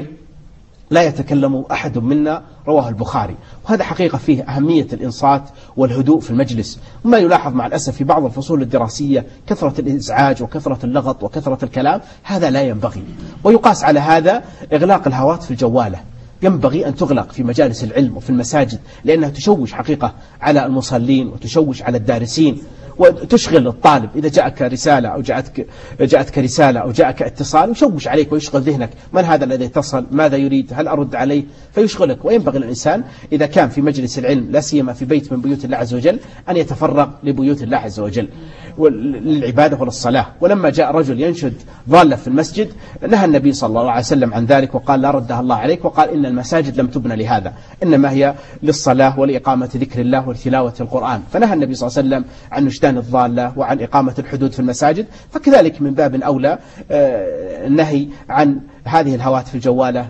لا يتكلم أحد منا. رواه البخاري. وهذا حقيقة فيه أهمية الإنصات والهدوء في المجلس. وما يلاحظ مع الأسف في بعض الفصول الدراسية كثرة الإزعاج وكثرة اللغط وكثرة الكلام، هذا لا ينبغي. ويقاس على هذا إغلاق الهواتف الجوالة، ينبغي أن تغلق في مجالس العلم وفي المساجد، لأنها تشوش حقيقة على المصلين وتشوش على الدارسين وتشغل الطالب. إذا جاءك رسالة أو جاءتك, جاءتك رسالة أو جاءك اتصال يشوش عليك ويشغل ذهنك، من هذا الذي اتصل، ماذا يريد، هل أرد عليه، فيشغلك. وينبغي للإنسان إذا كان في مجلس العلم لا سيما في بيت من بيوت الله عز وجل أن يتفرغ لبيوت الله عز وجل للعبادة وللصلاة. ولما جاء رجل ينشد ضالة في المسجد نهى النبي صلى الله عليه وسلم عن ذلك وقال: لا ردها الله عليك، وقال: إن المساجد لم تبنى لهذا، إنما هي للصلاة ولإقامة ذكر الله ولتلاوة القرآن. فنهى النبي صلى الله عليه وسلم عن نشدان الضالة وعن إقامة الحدود في المساجد، فكذلك من باب أولى النهي عن هذه الهواتف الجوالة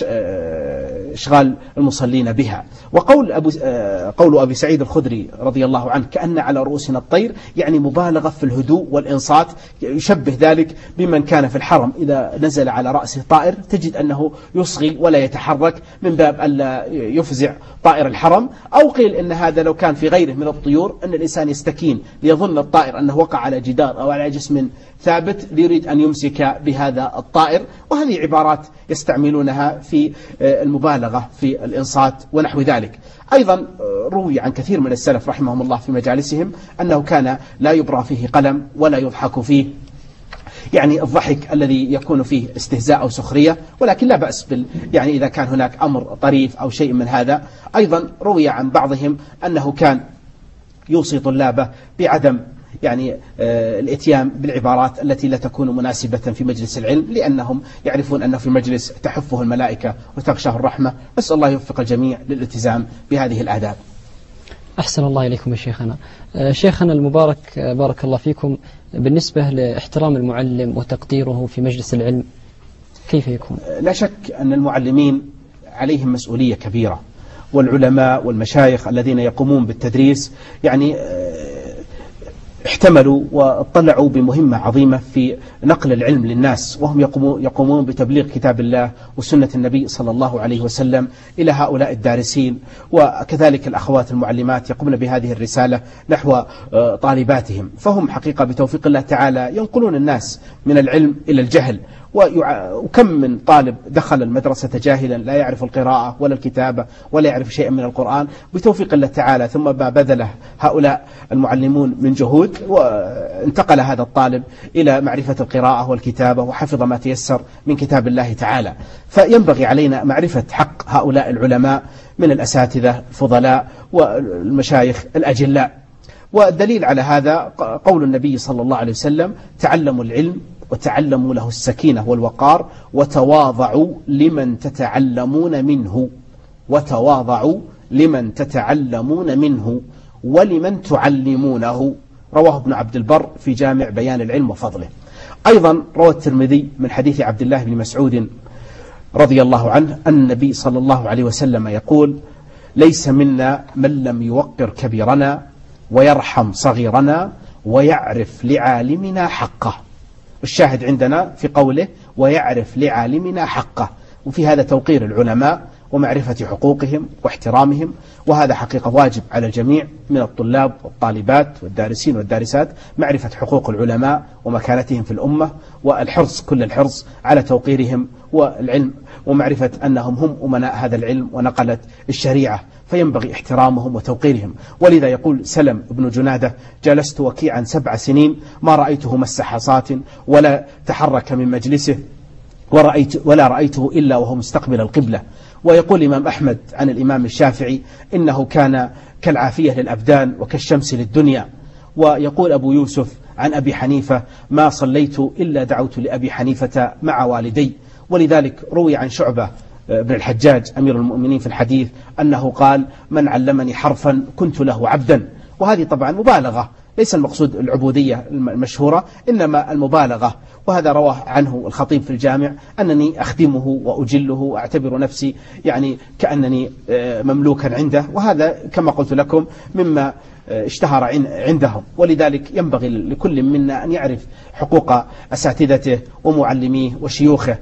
وإشغال المصلين بها. وقول أبو قول أبي سعيد الخدري رضي الله عنه: كأن على رؤوسنا الطير، يعني مبالغة في الهدوء والإنصات. يشبه ذلك بمن كان في الحرم إذا نزل على رأسه طائر تجد أنه يصغي ولا يتحرك من باب ألا يفزع طائر الحرم. أو قيل إن هذا لو كان في غيره من الطيور أن الإنسان يستكين ليظن الطائر أنه وقع على جدار أو على جسم ثابت ليريد أن يمسك بهذا الطائر. وهذه عبارات يستعملونها في المبالغة في الإنصات ونحو ذلك. أيضا روي عن كثير من السلف رحمهم الله في مجالسهم أنه كان لا يبرى فيه قلم ولا يضحك فيه، يعني الضحك الذي يكون فيه استهزاء أو سخرية، ولكن لا بأس بال يعني إذا كان هناك أمر طريف أو شيء من هذا. أيضا روي عن بعضهم أنه كان يوصي طلابه بعدم يعني الاتيان بالعبارات التي لا تكون مناسبة في مجلس العلم، لأنهم يعرفون أنه في مجلس تحفه الملائكة وتغشاه الرحمة. نسأل الله يوفق الجميع للالتزام بهذه الآداب. أحسن الله إليكم يا شيخنا. شيخنا المبارك بارك الله فيكم، بالنسبة لاحترام المعلم وتقديره في مجلس العلم كيف يكون؟ لا شك أن المعلمين عليهم مسؤولية كبيرة، والعلماء والمشايخ الذين يقومون بالتدريس يعني احتملوا واطلعوا بمهمة عظيمة في نقل العلم للناس، وهم يقومون بتبليغ كتاب الله وسنة النبي صلى الله عليه وسلم إلى هؤلاء الدارسين، وكذلك الأخوات المعلمات يقومن بهذه الرسالة نحو طالباتهم. فهم حقيقة بتوفيق الله تعالى ينقلون الناس من العلم إلى الجهل. وكم من طالب دخل المدرسة جاهلا لا يعرف القراءة ولا الكتابة ولا يعرف شيئا من القرآن، بتوفيق الله تعالى ثم ما بذله هؤلاء المعلمون من جهود، وانتقل هذا الطالب إلى معرفة القراءة والكتابة وحفظ ما تيسر من كتاب الله تعالى. فينبغي علينا معرفة حق هؤلاء العلماء من الأساتذة الفضلاء والمشايخ الأجلاء. والدليل على هذا قول النبي صلى الله عليه وسلم: تعلموا العلم وتعلموا له السكينة والوقار وتواضعوا لمن تتعلمون منه وتواضعوا لمن تتعلمون منه ولمن تعلمونه. رواه ابن عبد البر في جامع بيان العلم وفضله. أيضا روى الترمذي من حديث عبد الله بن مسعود رضي الله عنه أن النبي صلى الله عليه وسلم يقول: ليس منا من لم يوقر كبيرنا ويرحم صغيرنا ويعرف لعالمنا حقه. الشاهد عندنا في قوله ويعرف لعالمنا حقه، وفي هذا توقير العلماء ومعرفة حقوقهم واحترامهم، وهذا حقيقة واجب على الجميع من الطلاب والطالبات والدارسين والدارسات، معرفة حقوق العلماء ومكانتهم في الأمة، والحرص كل الحرص على توقيرهم والعلم ومعرفة أنهم هم أمناء هذا العلم ونقلة الشريعة، فينبغي احترامهم وتوقيرهم. ولذا يقول سلم بن جنادة: جلست وكيعا سبع سنين ما رأيته مس حصاة ولا تحرك من مجلسه ورأيت ولا رأيته إلا وهو مستقبل القبلة. ويقول الإمام أحمد عن الإمام الشافعي: إنه كان كالعافية للأبدان وكالشمس للدنيا. ويقول أبو يوسف عن أبي حنيفة: ما صليت إلا دعوت لأبي حنيفة مع والدي. ولذلك روي عن شعبة بن الحجاج أمير المؤمنين في الحديث أنه قال: من علمني حرفا كنت له عبدا. وهذه طبعا مبالغة، ليس المقصود العبودية المشهورة، إنما المبالغة. وهذا رواه عنه الخطيب في الجامع: أنني أخدمه وأجله وأعتبر نفسي يعني كأنني مملوكا عنده. وهذا كما قلت لكم مما اشتهر عندهم. ولذلك ينبغي لكل منا أن يعرف حقوق أساتذته ومعلميه وشيوخه.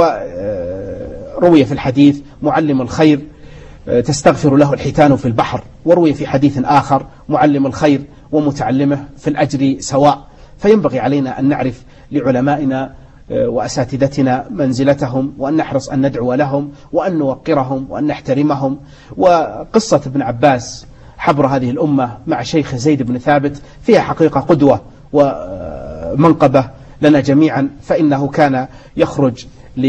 وروي في الحديث: معلم الخير تستغفر له الحيتان في البحر. وروي في حديث آخر: معلم الخير ومتعلمه في الأجر سواء. فينبغي علينا أن نعرف لعلمائنا وأساتذتنا منزلتهم، وأن نحرص أن ندعو لهم وأن نوقرهم وأن نحترمهم. وقصة ابن عباس حبر هذه الأمة مع شيخ زيد بن ثابت فيها حقيقة قدوة ومنقبة لنا جميعا. فإنه كان يخرج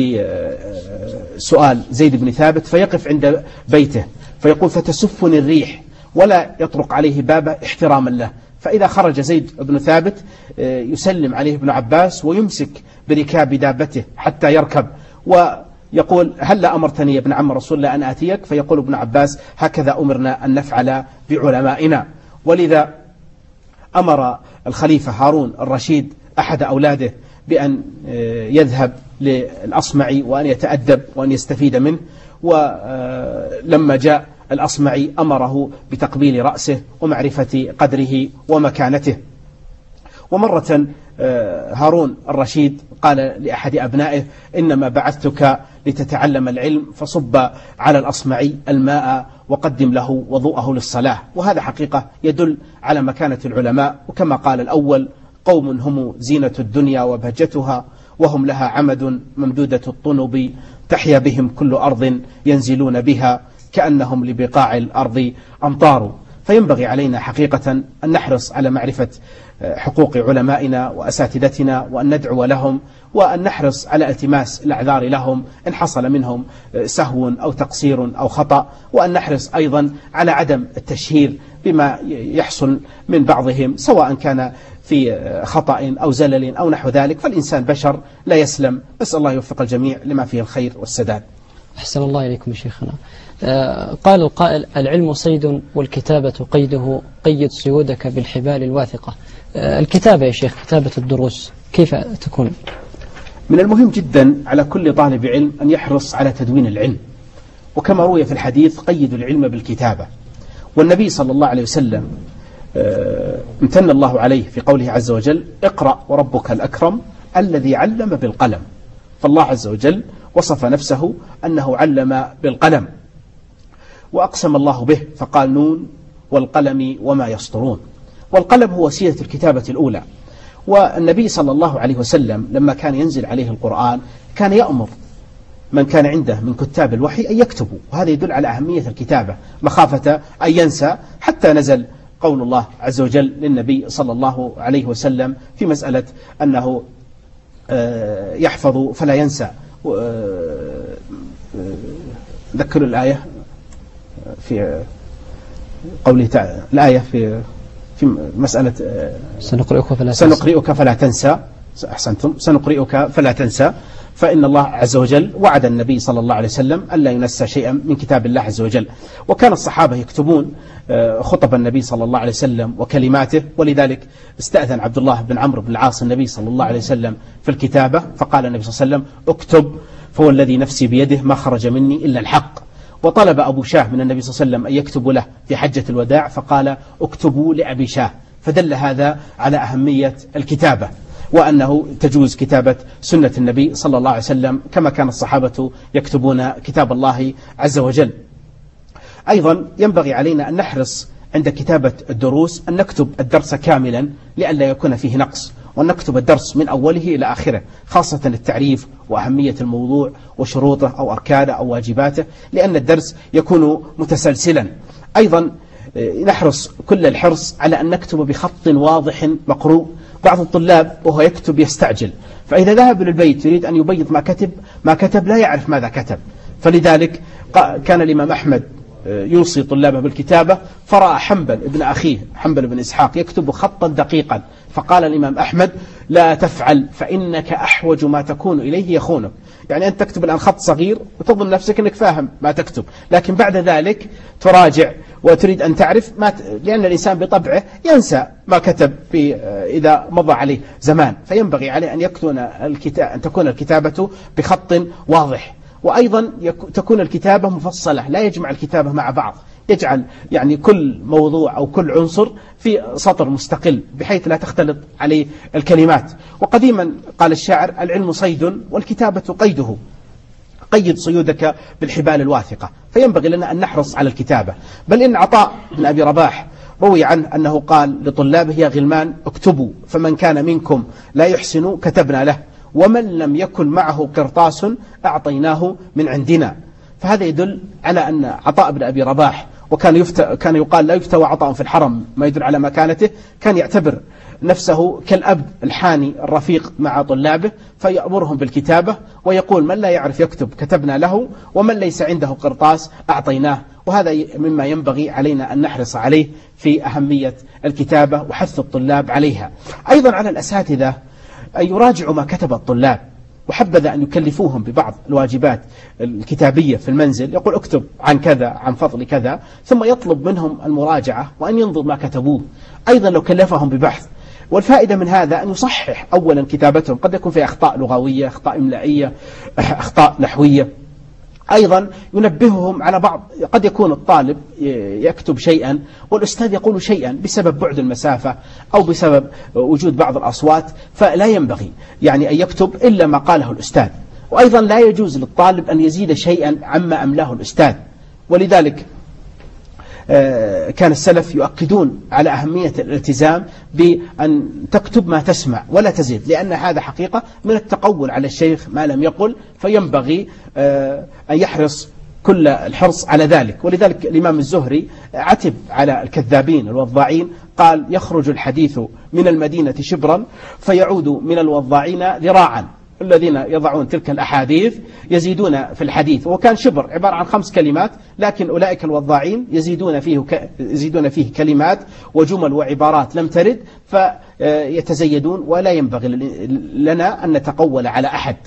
لسؤال زيد بن ثابت فيقف عند بيته فيقول: فتسفني الريح، ولا يطرق عليه بابه احتراما له. فإذا خرج زيد بن ثابت يسلم عليه ابن عباس ويمسك بركاب دابته حتى يركب، ويقول: هل أمرتني يا ابن عم رسول الله أن آتيك؟ فيقول ابن عباس: هكذا أمرنا أن نفعل بعلمائنا. ولذا أمر الخليفة هارون الرشيد أحد أولاده بأن يذهب للأصمعي وأن يتأدب وأن يستفيد منه. ولما جاء الأصمعي أمره بتقبيل رأسه ومعرفة قدره ومكانته. ومرة هارون الرشيد قال لأحد أبنائه: إنما بعثتك لتتعلم العلم، فصب على الأصمعي الماء وقدم له وضوءه للصلاة. وهذا حقيقة يدل على مكانة العلماء. وكما قال الأول: قوم هم زينة الدنيا وبهجتها، وهم لها عمد ممدودة الطنب، تحيا بهم كل أرض ينزلون بها، كأنهم لبقاع الأرض أمطار. فينبغي علينا حقيقة أن نحرص على معرفة حقوق علمائنا وأساتذتنا وأن ندعو لهم، وأن نحرص على التماس الأعذار لهم إن حصل منهم سهو أو تقصير أو خطأ، وأن نحرص أيضا على عدم التشهير بما يحصل من بعضهم سواء كان في خطأ أو زلل أو نحو ذلك. فالإنسان بشر لا يسلم. أسأل الله يوفق الجميع لما فيه الخير والسداد. أحسن الله إليكم شيخنا. آه قال القائل: العلم صيد والكتابة قيده، قيد صيودك بالحبال الواثقة. آه الكتابة يا شيخ، كتابة الدروس كيف تكون؟ من المهم جدا على كل طالب علم أن يحرص على تدوين العلم، وكما روي في الحديث: قيد العلم بالكتابة. والنبي صلى الله عليه وسلم امتن الله عليه في قوله عز وجل اقرأ وربك الأكرم الذي علم بالقلم. فالله عز وجل وصف نفسه أنه علم بالقلم، وأقسم الله به فقال نون والقلم وما يسطرون. والقلم هو وسيلة الكتابة الأولى. والنبي صلى الله عليه وسلم لما كان ينزل عليه القرآن كان يأمر من كان عنده من كتاب الوحي أن يكتبوا، وهذا يدل على أهمية الكتابة مخافة أن ينسى، حتى نزل قول الله عز وجل للنبي صلى الله عليه وسلم في مسألة أنه يحفظ فلا ينسى. ذكر الآية في قوله تعالى، الآية في في مسألة سنقرئك فلا تنسى سنقرئك فلا تنسى أحسنتم سنقرئك فلا تنسى. فإن الله عز وجل وعد النبي صلى الله عليه وسلم ألا ينسى شيئا من كتاب الله عز وجل. وكان الصحابة يكتبون خطب النبي صلى الله عليه وسلم وكلماته، ولذلك استأذن عبد الله بن عمرو بن العاص النبي صلى الله عليه وسلم في الكتابة، فقال النبي صلى الله عليه وسلم اكتب فهو الذي نفسي بيده ما خرج مني إلا الحق. وطلب أبو شاه من النبي صلى الله عليه وسلم أن يكتب له في حجة الوداع، فقال اكتبوا لأبي شاه. فدل هذا على أهمية الكتابة، وأنه تجوز كتابة سنة النبي صلى الله عليه وسلم كما كان الصحابة يكتبون كتاب الله عز وجل. أيضا ينبغي علينا أن نحرص عند كتابة الدروس أن نكتب الدرس كاملا لئلا يكون فيه نقص، وأن نكتب الدرس من أوله إلى آخره، خاصة التعريف وأهمية الموضوع وشروطه أو أركانه أو واجباته، لأن الدرس يكون متسلسلا. أيضا نحرص كل الحرص على أن نكتب بخط واضح مقروء. بعض الطلاب وهو يكتب يستعجل، فإذا ذهب للبيت يريد أن يبيض ما كتب ما كتب لا يعرف ماذا كتب. فلذلك كان الإمام أحمد يوصي طلابه بالكتابة، فرأى حنبل ابن أخيه حنبل بن إسحاق يكتب خطا دقيقا، فقال الإمام أحمد لا تفعل فإنك أحوج ما تكون إليه يخونك. يعني أنت تكتب الآن خط صغير وتظن نفسك أنك فاهم ما تكتب، لكن بعد ذلك تراجع وتريد أن تعرف ما ت... لأن الإنسان بطبعه ينسى ما كتب في إذا مضى عليه زمان، فينبغي عليه أن يكون الكتاب أن تكون الكتابة بخط واضح. وأيضا يك... تكون الكتابة مفصلة، لا يجمع الكتابة مع بعض، يجعل يعني كل موضوع أو كل عنصر في سطر مستقل بحيث لا تختلط عليه الكلمات. وقديما قال الشاعر العلم صيد والكتابة قيده، قيد صيودك بالحبال الواثقة. فينبغي لنا أن نحرص على الكتابة. بل إن عطاء بن أبي رباح روي عنه أنه قال لطلابه يا غلمان اكتبوا فمن كان منكم لا يحسن كتبنا له، ومن لم يكن معه قرطاس أعطيناه من عندنا. فهذا يدل على أن عطاء بن أبي رباح، وكان يفتى كان يقال لا يفتوى عطاء في الحرم، ما يدل على مكانته، كان يعتبر نفسه كالأب الحاني الرفيق مع طلابه، فيأمرهم بالكتابة ويقول من لا يعرف يكتب كتبنا له، ومن ليس عنده قرطاس أعطيناه. وهذا مما ينبغي علينا أن نحرص عليه في أهمية الكتابة وحث الطلاب عليها. أيضا على الأساتذة أن يراجعوا ما كتب الطلاب، وحبذا أن يكلفوهم ببعض الواجبات الكتابية في المنزل، يقول اكتب عن كذا عن فضل كذا، ثم يطلب منهم المراجعة وأن ينظر ما كتبوه. أيضا لو كلفهم ببحث. والفائدة من هذا أن يصحح أولا كتابتهم، قد يكون في أخطاء لغوية، أخطاء إملائية، أخطاء نحوية. أيضا ينبههم على بعض، قد يكون الطالب يكتب شيئا والأستاذ يقول شيئا بسبب بعد المسافة أو بسبب وجود بعض الأصوات، فلا ينبغي يعني أن يكتب إلا ما قاله الأستاذ. وأيضا لا يجوز للطالب أن يزيد شيئا عما أملاه الأستاذ. ولذلك كان السلف يؤكدون على أهمية الالتزام بأن تكتب ما تسمع ولا تزيد، لأن هذا حقيقة من التقول على الشيخ ما لم يقل، فينبغي أن يحرص كل الحرص على ذلك. ولذلك الإمام الزهري عتب على الكذابين الوضاعين، قال يخرج الحديث من المدينة شبرا فيعود من الوضاعين ذراعا. الذين يضعون تلك الأحاديث يزيدون في الحديث، وكان شبر عبارة عن خمس كلمات، لكن أولئك الوضاعين يزيدون فيه ك... يزيدون فيه كلمات وجمل وعبارات لم ترد، فيتزيدون. ولا ينبغي لنا أن نتقول على أحد،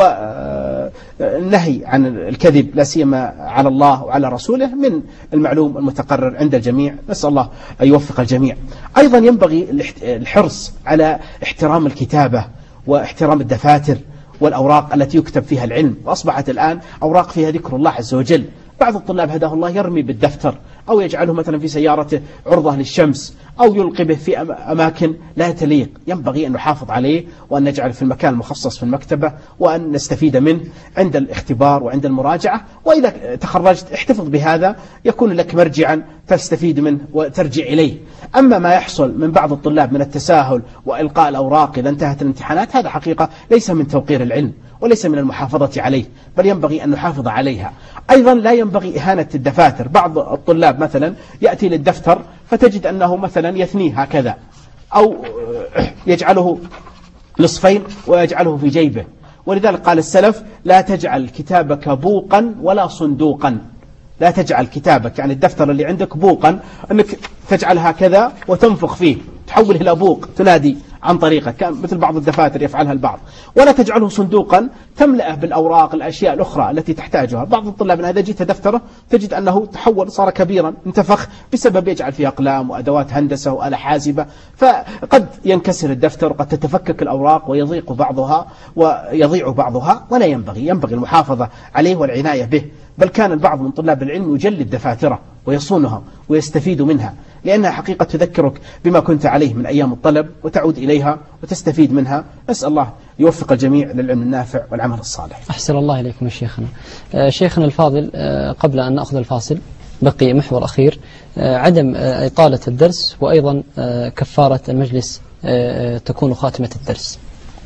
والنهي عن الكذب لا سيما على الله وعلى رسوله من المعلوم المتقرر عند الجميع، نسأل الله أن يوفق الجميع. أيضا ينبغي الحرص على احترام الكتابة واحترام الدفاتر والأوراق التي يكتب فيها العلم. وأصبحت الآن أوراق فيها ذكر الله عز وجل، بعض الطلاب هداه الله يرمي بالدفتر أو يجعله مثلا في سيارته عرضة للشمس أو يلقي به في أماكن لا تليق. ينبغي أن نحافظ عليه وأن نجعل في المكان المخصص في المكتبة وأن نستفيد منه عند الاختبار وعند المراجعة. وإذا تخرجت احتفظ بهذا يكون لك مرجعا تستفيد منه وترجع إليه. أما ما يحصل من بعض الطلاب من التساهل وإلقاء الأوراق إذا انتهت الامتحانات هذا حقيقة ليس من توقير العلم وليس من المحافظة عليه، بل ينبغي أن نحافظ عليها. أيضا لا ينبغي إهانة الدفاتر. بعض الطلاب مثلا يأتي للدفتر فتجد أنه مثلا يثنيه هكذا أو يجعله نصفين ويجعله في جيبه. ولذلك قال السلف: لا تجعل كتابك بوقا ولا صندوقا. لا تجعل كتابك يعني الدفتر اللي عندك بوقا، أنك تجعل هكذا وتنفخ فيه تحوله إلى بوق تنادي عن طريقه، كان مثل بعض الدفاتر يفعلها البعض. ولا تجعله صندوقا تملأه بالأوراق الأشياء الأخرى التي تحتاجها. بعض الطلاب إذا جئت دفتره تجد أنه تحول صار كبيرا انتفخ بسبب يجعل فيه أقلام وأدوات هندسة وآلة حاسبة، فقد ينكسر الدفتر وقد تتفكك الأوراق ويضيق بعضها ويضيع بعضها، ولا ينبغي ينبغي المحافظة عليه والعناية به. بل كان البعض من طلاب العلم يجلد دفاتره ويصونها ويستفيد منها، لأنها حقيقة تذكرك بما كنت عليه من أيام الطلب وتعود إليها وتستفيد منها. نسأل الله يوفق الجميع للعلم النافع والعمل الصالح. أحسن الله إليكم يا شيخنا. آه شيخنا الفاضل، آه قبل أن نأخذ الفاصل بقي محور أخير، آه عدم آه إطالة الدرس، وأيضا آه كفارة المجلس آه تكون خاتمة الدرس.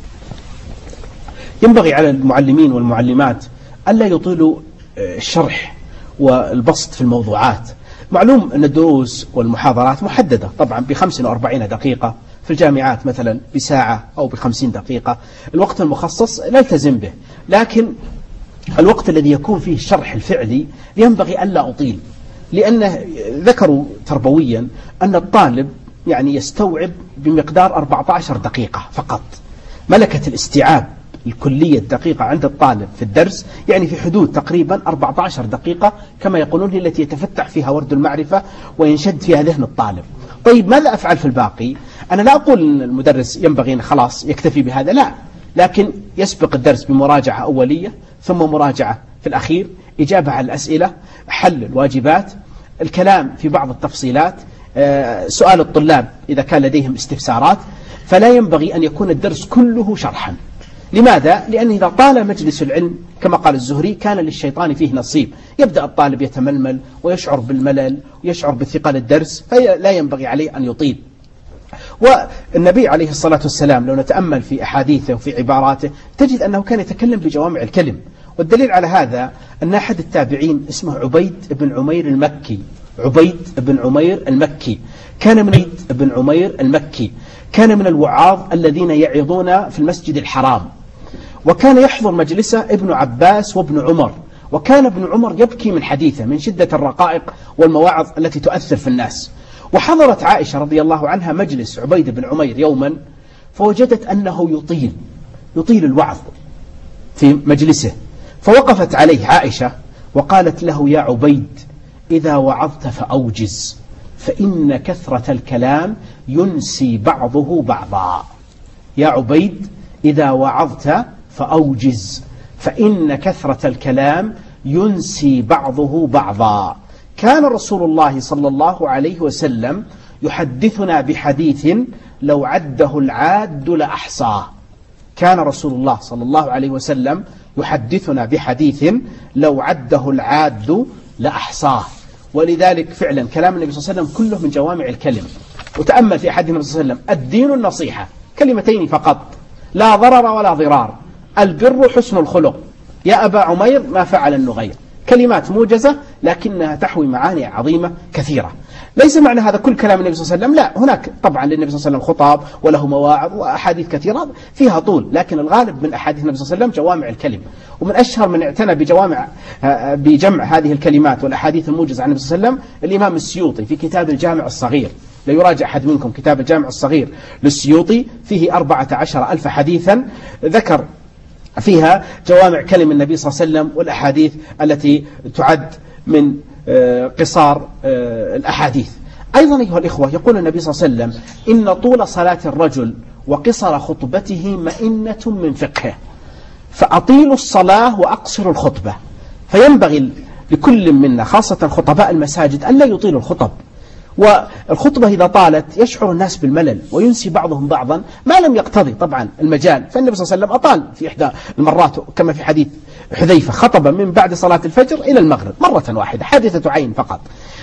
ينبغي على المعلمين والمعلمات ألا يطيلوا الشرح والبسط في الموضوعات. معلوم أن الدروس والمحاضرات محددة طبعا بخمس وأربعين دقيقة، في الجامعات مثلا بساعة أو بخمسين دقيقة. الوقت المخصص لا التزم به، لكن الوقت الذي يكون فيه الشرح الفعلي ينبغي ألا أطيل، لأنه ذكروا تربويا أن الطالب يعني يستوعب بمقدار أربعة عشر دقيقة فقط. ملكة الاستيعاب الكلية الدقيقة عند الطالب في الدرس يعني في حدود تقريبا أربعة عشر دقيقة كما يقولون، هي التي يتفتح فيها ورد المعرفة وينشد فيها ذهن الطالب. طيب ماذا أفعل في الباقي؟ أنا لا أقول أن المدرس ينبغي أن خلاص يكتفي بهذا، لا، لكن يسبق الدرس بمراجعة أولية ثم مراجعة في الأخير، إجابة على الأسئلة، حل الواجبات، الكلام في بعض التفصيلات، سؤال الطلاب إذا كان لديهم استفسارات. فلا ينبغي أن يكون الدرس كله شرحا. لماذا؟ لأن إذا طال مجلس العلم كما قال الزهري كان للشيطان فيه نصيب. يبدأ الطالب يتململ ويشعر بالملل ويشعر بثقل الدرس، فلا ينبغي عليه أن يطيل. والنبي عليه الصلاة والسلام لو نتأمل في أحاديثه وفي عباراته تجد أنه كان يتكلم بجوامع الكلم. والدليل على هذا أن أحد التابعين اسمه عبيد بن عمير المكي. عبيد بن عمير المكي كان من عبيد بن عمير المكي كان من الوعاظ الذين يعظون في المسجد الحرام، وكان يحضر مجلسه ابن عباس وابن عمر، وكان ابن عمر يبكي من حديثه من شدة الرقائق والمواعظ التي تؤثر في الناس. وحضرت عائشة رضي الله عنها مجلس عبيد بن عمير يوما فوجدت أنه يطيل يطيل الوعظ في مجلسه، فوقفت عليه عائشة وقالت له: يا عبيد إذا وعظت فأوجز، فإن كثرة الكلام ينسي بعضه بعضا. يا عبيد إذا وعظت فأوجز، فإن كثرة الكلام ينسي بعضه بعضا. كان رسول الله صلى الله عليه وسلم يحدثنا بحديث لو عده العاد لأحصاه. كان رسول الله صلى الله عليه وسلم يحدثنا بحديث لو عده العاد لأحصاه. ولذلك فعلا كلام النبي صلى الله عليه وسلم كله من جوامع الكلم. وتأمل في حديث النبي صلى الله عليه وسلم: الدين النصيحة، كلمتين فقط، لا ضرر ولا ضرار، البر حسن الخلق، يا أبا عمير ما فعل النغير. كلمات موجزة لكنها تحوي معاني عظيمة كثيرة. ليس معنى هذا كل كلام النبي صلى الله عليه وسلم، لا، هناك طبعا للنبي صلى الله عليه وسلم خطاب وله مواعظ وأحاديث كثيرة فيها طول، لكن الغالب من أحاديث النبي صلى الله عليه وسلم جوامع الكلم. ومن أشهر من اعتنى بجوامع بجمع هذه الكلمات والأحاديث الموجزة عن النبي صلى الله عليه وسلم الإمام السيوطي في كتاب الجامع الصغير. لا يراجع أحد منكم كتاب الجامع الصغير للسيوطي، فيه أربعة عشر ألف حديثا ذكر فيها جوامع كلم النبي صلى الله عليه وسلم والأحاديث التي تعد من قصار الأحاديث. أيضا أيها الإخوة، يقول النبي صلى الله عليه وسلم: إن طول صلاة الرجل وقصر خطبته مئنة من فقهه، فأطيلوا الصلاة وأقصروا الخطبة. فينبغي لكل منا خاصة خطباء المساجد أن لا يطيلوا الخطب، والخطبة إذا طالت يشعر الناس بالملل وينسي بعضهم بعضا ما لم يقتضي طبعا المجال. فالنبي صلى الله عليه وسلم أطال في إحدى المرات كما في حديث حذيفة، خطب من بعد صلاة الفجر إلى المغرب مرة واحدة، حادثة عين فقط.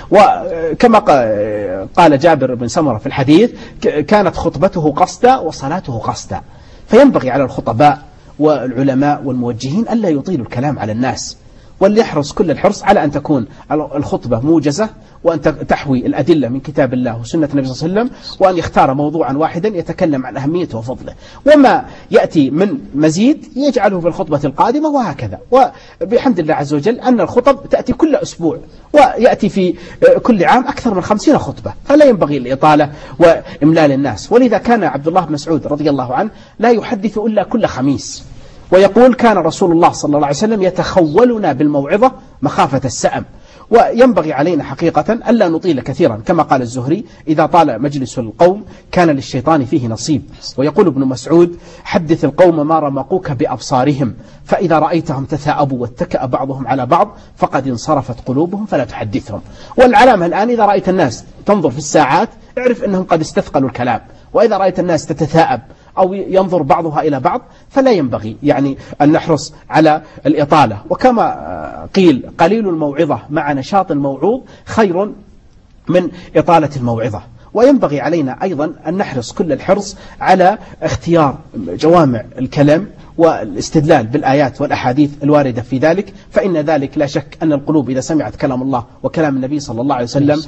وكما قال جابر بن سمرة في الحديث كانت خطبته قصدا وصلاته قصدا. فينبغي على الخطباء والعلماء والموجهين ألا يطيلوا الكلام على الناس، وليحرص كل الحرص على أن تكون الخطبة موجزة، وأن تحوي الأدلة من كتاب الله وسنة النبي صلى الله عليه وسلم، وأن يختار موضوعا واحدا يتكلم عن أهميته وفضله، وما يأتي من مزيد يجعله في الخطبة القادمة، وهكذا. وبحمد الله عز وجل أن الخطب تأتي كل أسبوع، ويأتي في كل عام أكثر من خمسين خطبة، فلا ينبغي الإطالة وإملال الناس. ولذا كان عبد الله بن مسعود رضي الله عنه لا يحدث إلا كل خميس، ويقول كان رسول الله صلى الله عليه وسلم يتخولنا بالموعظة مخافة السأم. وينبغي علينا حقيقة ألا نطيل كثيرا، كما قال الزهري إذا طال مجلس القوم كان للشيطان فيه نصيب. ويقول ابن مسعود حدث القوم ما رمقوك بأبصارهم، فإذا رأيتهم تثاءبوا واتكأ بعضهم على بعض فقد انصرفت قلوبهم فلا تحدثهم. والعلامة الآن إذا رأيت الناس تنظر في الساعات اعرف أنهم قد استثقلوا الكلام، وإذا رأيت الناس تتثاءب أو ينظر بعضها إلى بعض فلا ينبغي يعني أن نحرص على الإطالة. وكما قيل قليل الموعظة مع نشاط الموعوظ خير من إطالة الموعظة. وينبغي علينا أيضا أن نحرص كل الحرص على اختيار جوامع الكلام والاستدلال بالآيات والأحاديث الواردة في ذلك، فإن ذلك لا شك أن القلوب إذا سمعت كلام الله وكلام النبي صلى الله عليه وسلم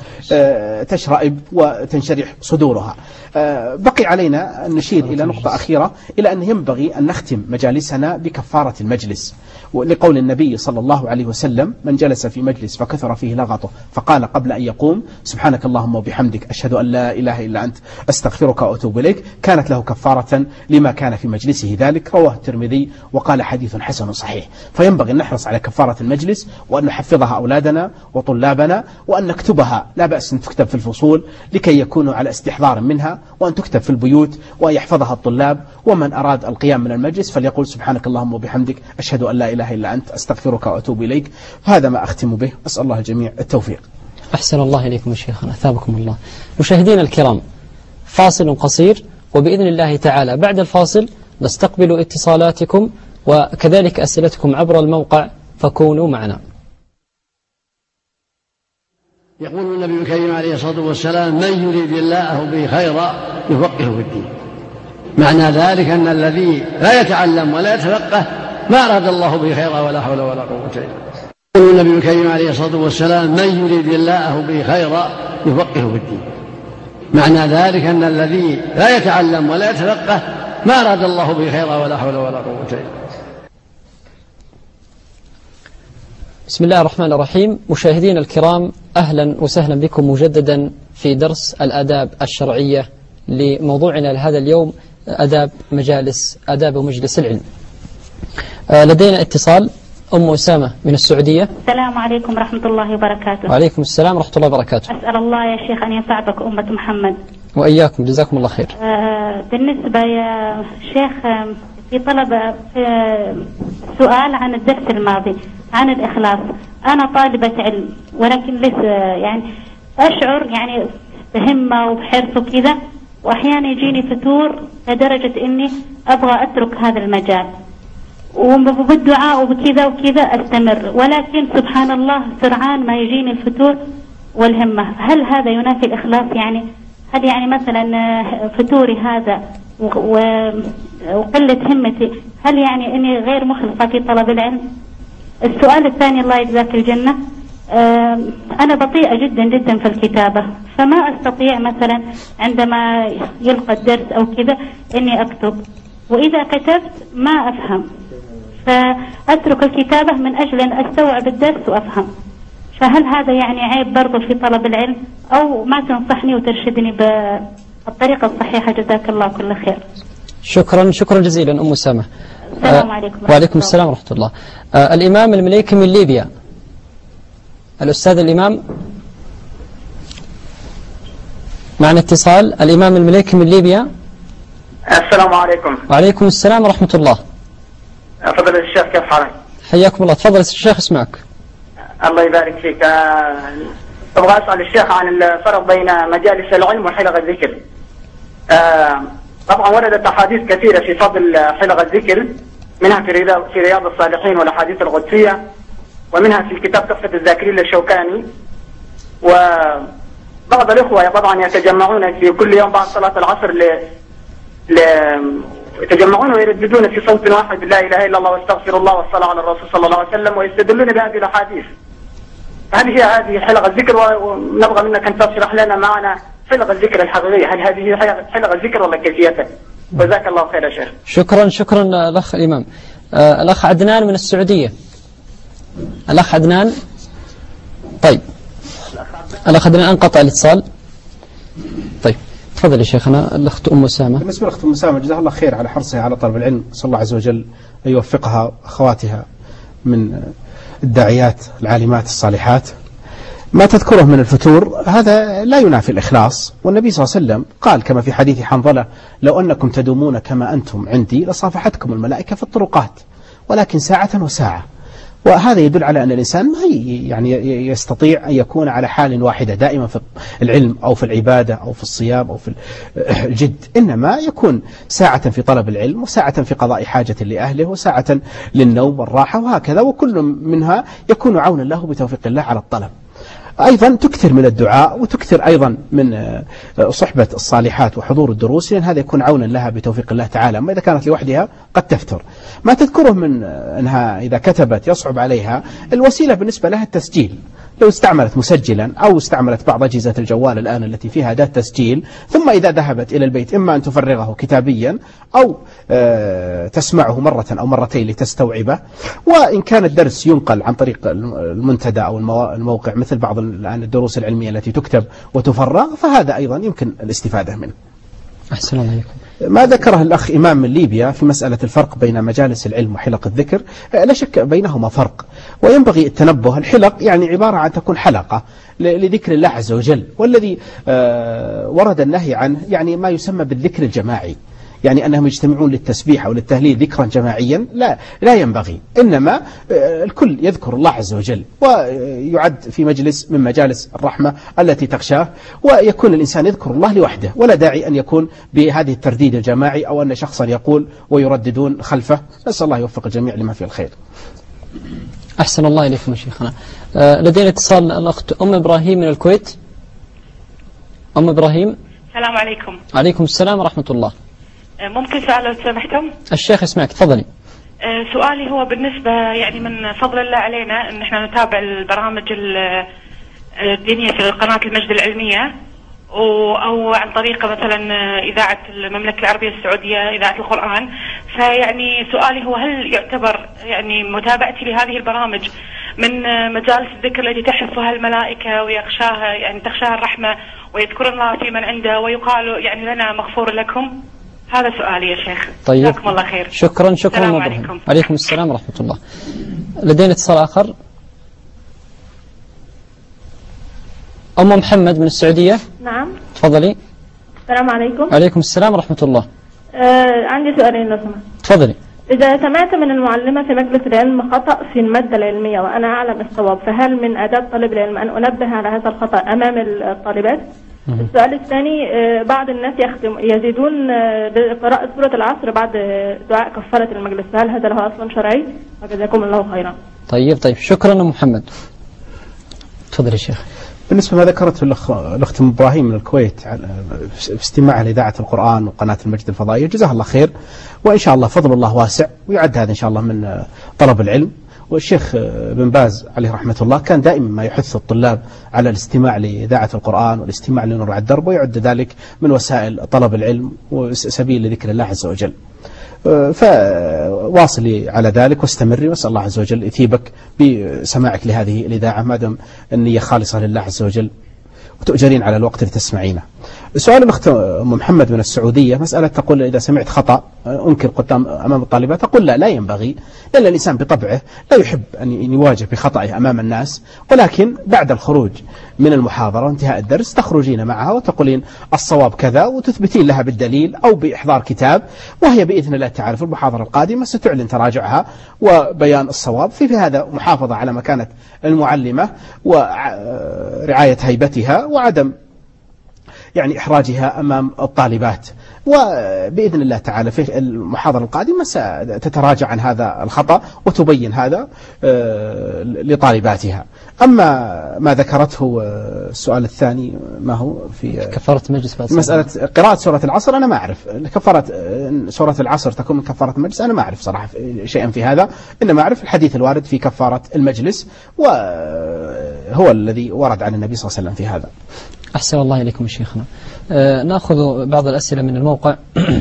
تشرئب وتنشرح صدورها. بقي علينا أن نشير إلى نقطة أخيرة، إلى أن ينبغي أن نختم مجالسنا بكفارة المجلس، لقول النبي صلى الله عليه وسلم من جلس في مجلس فكثر فيه لغطه فقال قبل أن يقوم سبحانك اللهم وبحمدك أشهد أن لا إله إلا أنت أستغفرك وأتوب إليك، كانت له كفارة لما كان في مجلسه ذلك. رواه الترمذي وقال حديث حسن صحيح. فينبغي أن نحرص على كفارة المجلس، وأن نحفظها أولادنا وطلابنا، وأن نكتبها، لا بأس أن تكتب في الفصول لكي يكونوا على استحضار منها، وأن تكتب في البيوت وأن يحفظها الطلاب. ومن أراد القيام من المجلس فليقول سبحانك اللهم وبحمدك أشهد أن لا إله إلا أنت أستغفرك وأتوب إليك. هذا ما أختم به، أسأل الله الجميع التوفيق. أحسن الله إليكم شيخنا، أثابكم الله. مشاهدينا الكرام، فاصل قصير، وبإذن الله تعالى بعد الفاصل نستقبل اتصالاتكم وكذلك أسئلتكم عبر الموقع، فكونوا معنا. يقول النبي الكريم عليه الصلاة والسلام من يريد الله به خيرا يفقهه في الدين. معنى ذلك أن الذي لا يتعلم ولا يتفقه ما أراد الله به خيرا ولا حول ولا قوة إلا بالله. يقول النبي الكريم عليه الصلاة والسلام من يريد الله به خيرا يفقهه في الدين. معنى ذلك أن الذي لا يتعلم ولا يتفقه ما أراد الله به خيرا ولا حول ولا قوة إلا بالله. بسم الله الرحمن الرحيم. مشاهدينا الكرام، أهلا وسهلا بكم مجددا في درس الآداب الشرعية لموضوعنا لهذا اليوم، آداب مجالس آداب مجلس العلم. لدينا اتصال، أم أسامة من السعودية. السلام عليكم ورحمة الله وبركاته. وعليكم السلام ورحمة الله وبركاته. أسأل الله يا شيخ أن ينفع بك أمة محمد. وإياكم، جزاكم الله خير. آه بالنسبة يا شيخ في طلب آه سؤال عن الدرس الماضي عن الإخلاص. أنا طالبة علم ولكن لسه يعني أشعر يعني بهمة وبحرص وكذا، وأحيانا يجيني فتور لدرجة إني أبغى أترك هذا المجال، وبالدعاء وبكذا وكذا أستمر، ولكن سبحان الله سرعان ما يجيني الفتور والهمة. هل هذا ينافي الإخلاص؟ يعني هل يعني مثلا فتوري هذا وقلة همتي هل يعني إني غير مخلصة في طلب العلم؟ السؤال الثاني، الله يجزاك الجنة، أنا بطيئة جدا جدا في الكتابة، فما أستطيع مثلا عندما يلقى الدرس أو كذا إني أكتب، وإذا كتبت ما أفهم، فأترك الكتابة من أجل أن أستوعب الدرس وأفهم. فهل هذا يعني عيب برضو في طلب العلم، أو ما تنصحني وترشدني بالطريقة الصحيحة؟ جزاك الله كل خير. شكرا شكرا جزيلا أم أسامة. السلام عليكم. آه وعليكم السلام ورحمة الله. آه الإمام المليكي من ليبيا، الأستاذ الإمام معنا اتصال. الإمام المليكي من ليبيا. السلام عليكم. وعليكم السلام ورحمة الله. فضل الشيخ، كيف حالك؟ حياكم الله. تفضل الشيخ، اسمعك. الله يبارك فيك. آه، أبغى أسأل الشيخ عن الفرق بين مجالس العلم وحلق الذكر. آه، طبعا وردت أحاديث كثيرة في فضل حلق الذكر، منها في رياض في رياض الصالحين والأحاديث القدسية، ومنها في كتاب تحفة الذاكرين للشوكاني. وبعض الإخوة طبعا يتجمعون في كل يوم بعد صلاة العصر ل... ل... يتجمعون ويرددون في صوت واحد لا إله إلا الله واستغفر الله والصلاة على الرسول صلى الله عليه وسلم، ويستدلون بهذه الأحاديث. هل هي هذه حلق الذكر؟ ونبغى منك أن تشرح لنا معنا حلق الذكر الحقيقية، هل هذه هي حلق الذكر ولا كيفيته؟ جزاك الله خير يا شيخ. شكرا شكرا الأخ الإمام. آه الأخ عدنان من السعودية. الأخ عدنان. طيب الأخ عدنان انقطع الاتصال. طيب تفضل يا شيخنا. الأخت أم أسامة. بالنسبة للأخت أم أسامة جزاها الله خير على حرصها على طلب العلم، صلى الله عز وجل أن يوفقها أخواتها من الداعيات العالمات الصالحات. ما تذكره من الفتور هذا لا ينافي الإخلاص، والنبي صلى الله عليه وسلم قال كما في حديث حنظلة: لو أنكم تدومون كما أنتم عندي لصافحتكم الملائكة في الطرقات، ولكن ساعة وساعة. وهذا يدل على أن الإنسان ما يعني يستطيع أن يكون على حال واحدة دائما في العلم أو في العبادة أو في الصيام أو في الجد، إنما يكون ساعة في طلب العلم، وساعة في قضاء حاجة لأهله، وساعة للنوم والراحة، وهكذا، وكل منها يكون عونا له بتوفيق الله على الطلب. أيضا تكثر من الدعاء، وتكثر أيضا من صحبة الصالحات وحضور الدروس، لأن هذا يكون عونا لها بتوفيق الله تعالى. أما إذا كانت لوحدها قد تفتر. ما تذكره من أنها إذا كتبت يصعب عليها، الوسيلة بالنسبة لها التسجيل. لو استعملت مسجلا أو استعملت بعض أجهزة الجوال الآن التي فيها أداة تسجيل، ثم إذا ذهبت إلى البيت إما أن تفرغه كتابيا أو تسمعه مرة أو مرتين لتستوعبه. وإن كان الدرس ينقل عن طريق المنتدى أو الموقع مثل بعض الآن الدروس العلمية التي تكتب وتفرغ، فهذا أيضا يمكن الاستفادة منه. أحسن الله عليكم. ما ذكره الأخ إمام من ليبيا في مسألة الفرق بين مجالس العلم وحلق الذكر، لا شك بينهما فرق، وينبغي التنبه. الحلق يعني عبارة عن تكون حلقة لذكر الله عز وجل، والذي ورد النهي عنه يعني ما يسمى بالذكر الجماعي، يعني أنهم يجتمعون للتسبيح أو للتهليل ذكرا جماعيا، لا لا ينبغي، إنما الكل يذكر الله عز وجل، ويعد في مجلس من مجالس الرحمة التي تخشاه، ويكون الإنسان يذكر الله لوحده، ولا داعي أن يكون بهذه الترديد الجماعي أو أن شخصا يقول ويرددون خلفه. نسأل الله يوفق الجميع لما فيه الخير. أحسن الله إليكم يا شيخنا. آه لدينا اتصال الأخت أم إبراهيم من الكويت. أم إبراهيم. السلام عليكم. عليكم السلام ورحمة الله. ممكن سؤال لو سمحتم؟ الشيخ يسمعك، تفضلي. سؤالي هو بالنسبة يعني من فضل الله علينا أن احنا نتابع البرامج الدينية في قناة المجد العلمية، أو عن طريق مثلا إذاعة المملكة العربية السعودية إذاعة القرآن. فيعني سؤالي هو هل يعتبر يعني متابعتي لهذه البرامج من مجالس الذكر التي تحفها الملائكة ويخشاها يعني تخشاها الرحمة ويذكر الله في من عنده ويقال يعني لنا مغفور لكم؟ هذا سؤالي يا شيخ. طيب جزاكم الله خير. شكرا شكرا السلام عليكم. عليكم السلام ورحمة الله. لدينا اتصال آخر. أم محمد من السعودية. نعم تفضلي. السلام عليكم. عليكم السلام ورحمة الله. آه عندي سؤالين لو سمحت. تفضلي. إذا سمعت من المعلمة في مجلس العلم خطأ في المادة العلمية وأنا أعلم الصواب، فهل من آداب طالب العلم أن أنبه على هذا الخطأ أمام الطالبات؟ السؤال الثاني، بعض الناس يختم يزيدون بقراءة سورة العصر بعد دعاء كفارة المجلس، هل هذا له أصل شرعي؟ وجزاكم الله خيرا. طيب طيب شكرا محمد. تفضل يا شيخ. بالنسبة ما ذكرت الأخت إبراهيم من الكويت في استماعها لإذاعة القرآن وقناة المجد الفضائية، جزاها الله خير، وإن شاء الله فضل الله واسع، ويعد هذا إن شاء الله من طلب العلم. والشيخ بن باز عليه رحمة الله كان دائما ما يحث الطلاب على الاستماع لإذاعة القرآن والاستماع لنور على الدرب، ويعد ذلك من وسائل طلب العلم وسبيل لذكر الله عز وجل. فواصلي على ذلك واستمري، واسأل الله عز وجل يثيبك بسماعك لهذه الإذاعة ما دام النية خالصة لله عز وجل، وتؤجرين على الوقت لتسمعينه. سؤال الأخت أم محمد من السعودية مسألة تقول إذا سمعت خطأ أنكر قدام أمام الطالبات. أقول لا لا ينبغي، لأن الإنسان بطبعه لا يحب أن يواجه بخطأه أمام الناس، ولكن بعد الخروج من المحاضرة وانتهاء الدرس تخرجين معها وتقولين الصواب كذا وتثبتين لها بالدليل أو بإحضار كتاب، وهي بإذن الله تعالى في المحاضرة القادمة ستعلن تراجعها وبيان الصواب. في, في هذا محافظة على مكانة المعلمة ورعاية هيبتها وعدم يعني إحراجها أمام الطالبات، وبإذن الله تعالى في المحاضرة القادمة ستتراجع عن هذا الخطأ وتبين هذا لطالباتها. أما ما ذكرته السؤال الثاني ما هو في كفارة المجلس بعد مسألة قراءة سورة العصر، أنا ما أعرف كفارة سورة العصر تكون من كفارة المجلس، أنا ما أعرف صراحة شيئا في هذا، إنما أعرف الحديث الوارد في كفارة المجلس وهو الذي ورد عن النبي صلى الله عليه وسلم في هذا. أحسن الله إليكم شيخنا. آه نأخذ بعض الأسئلة من الموقع.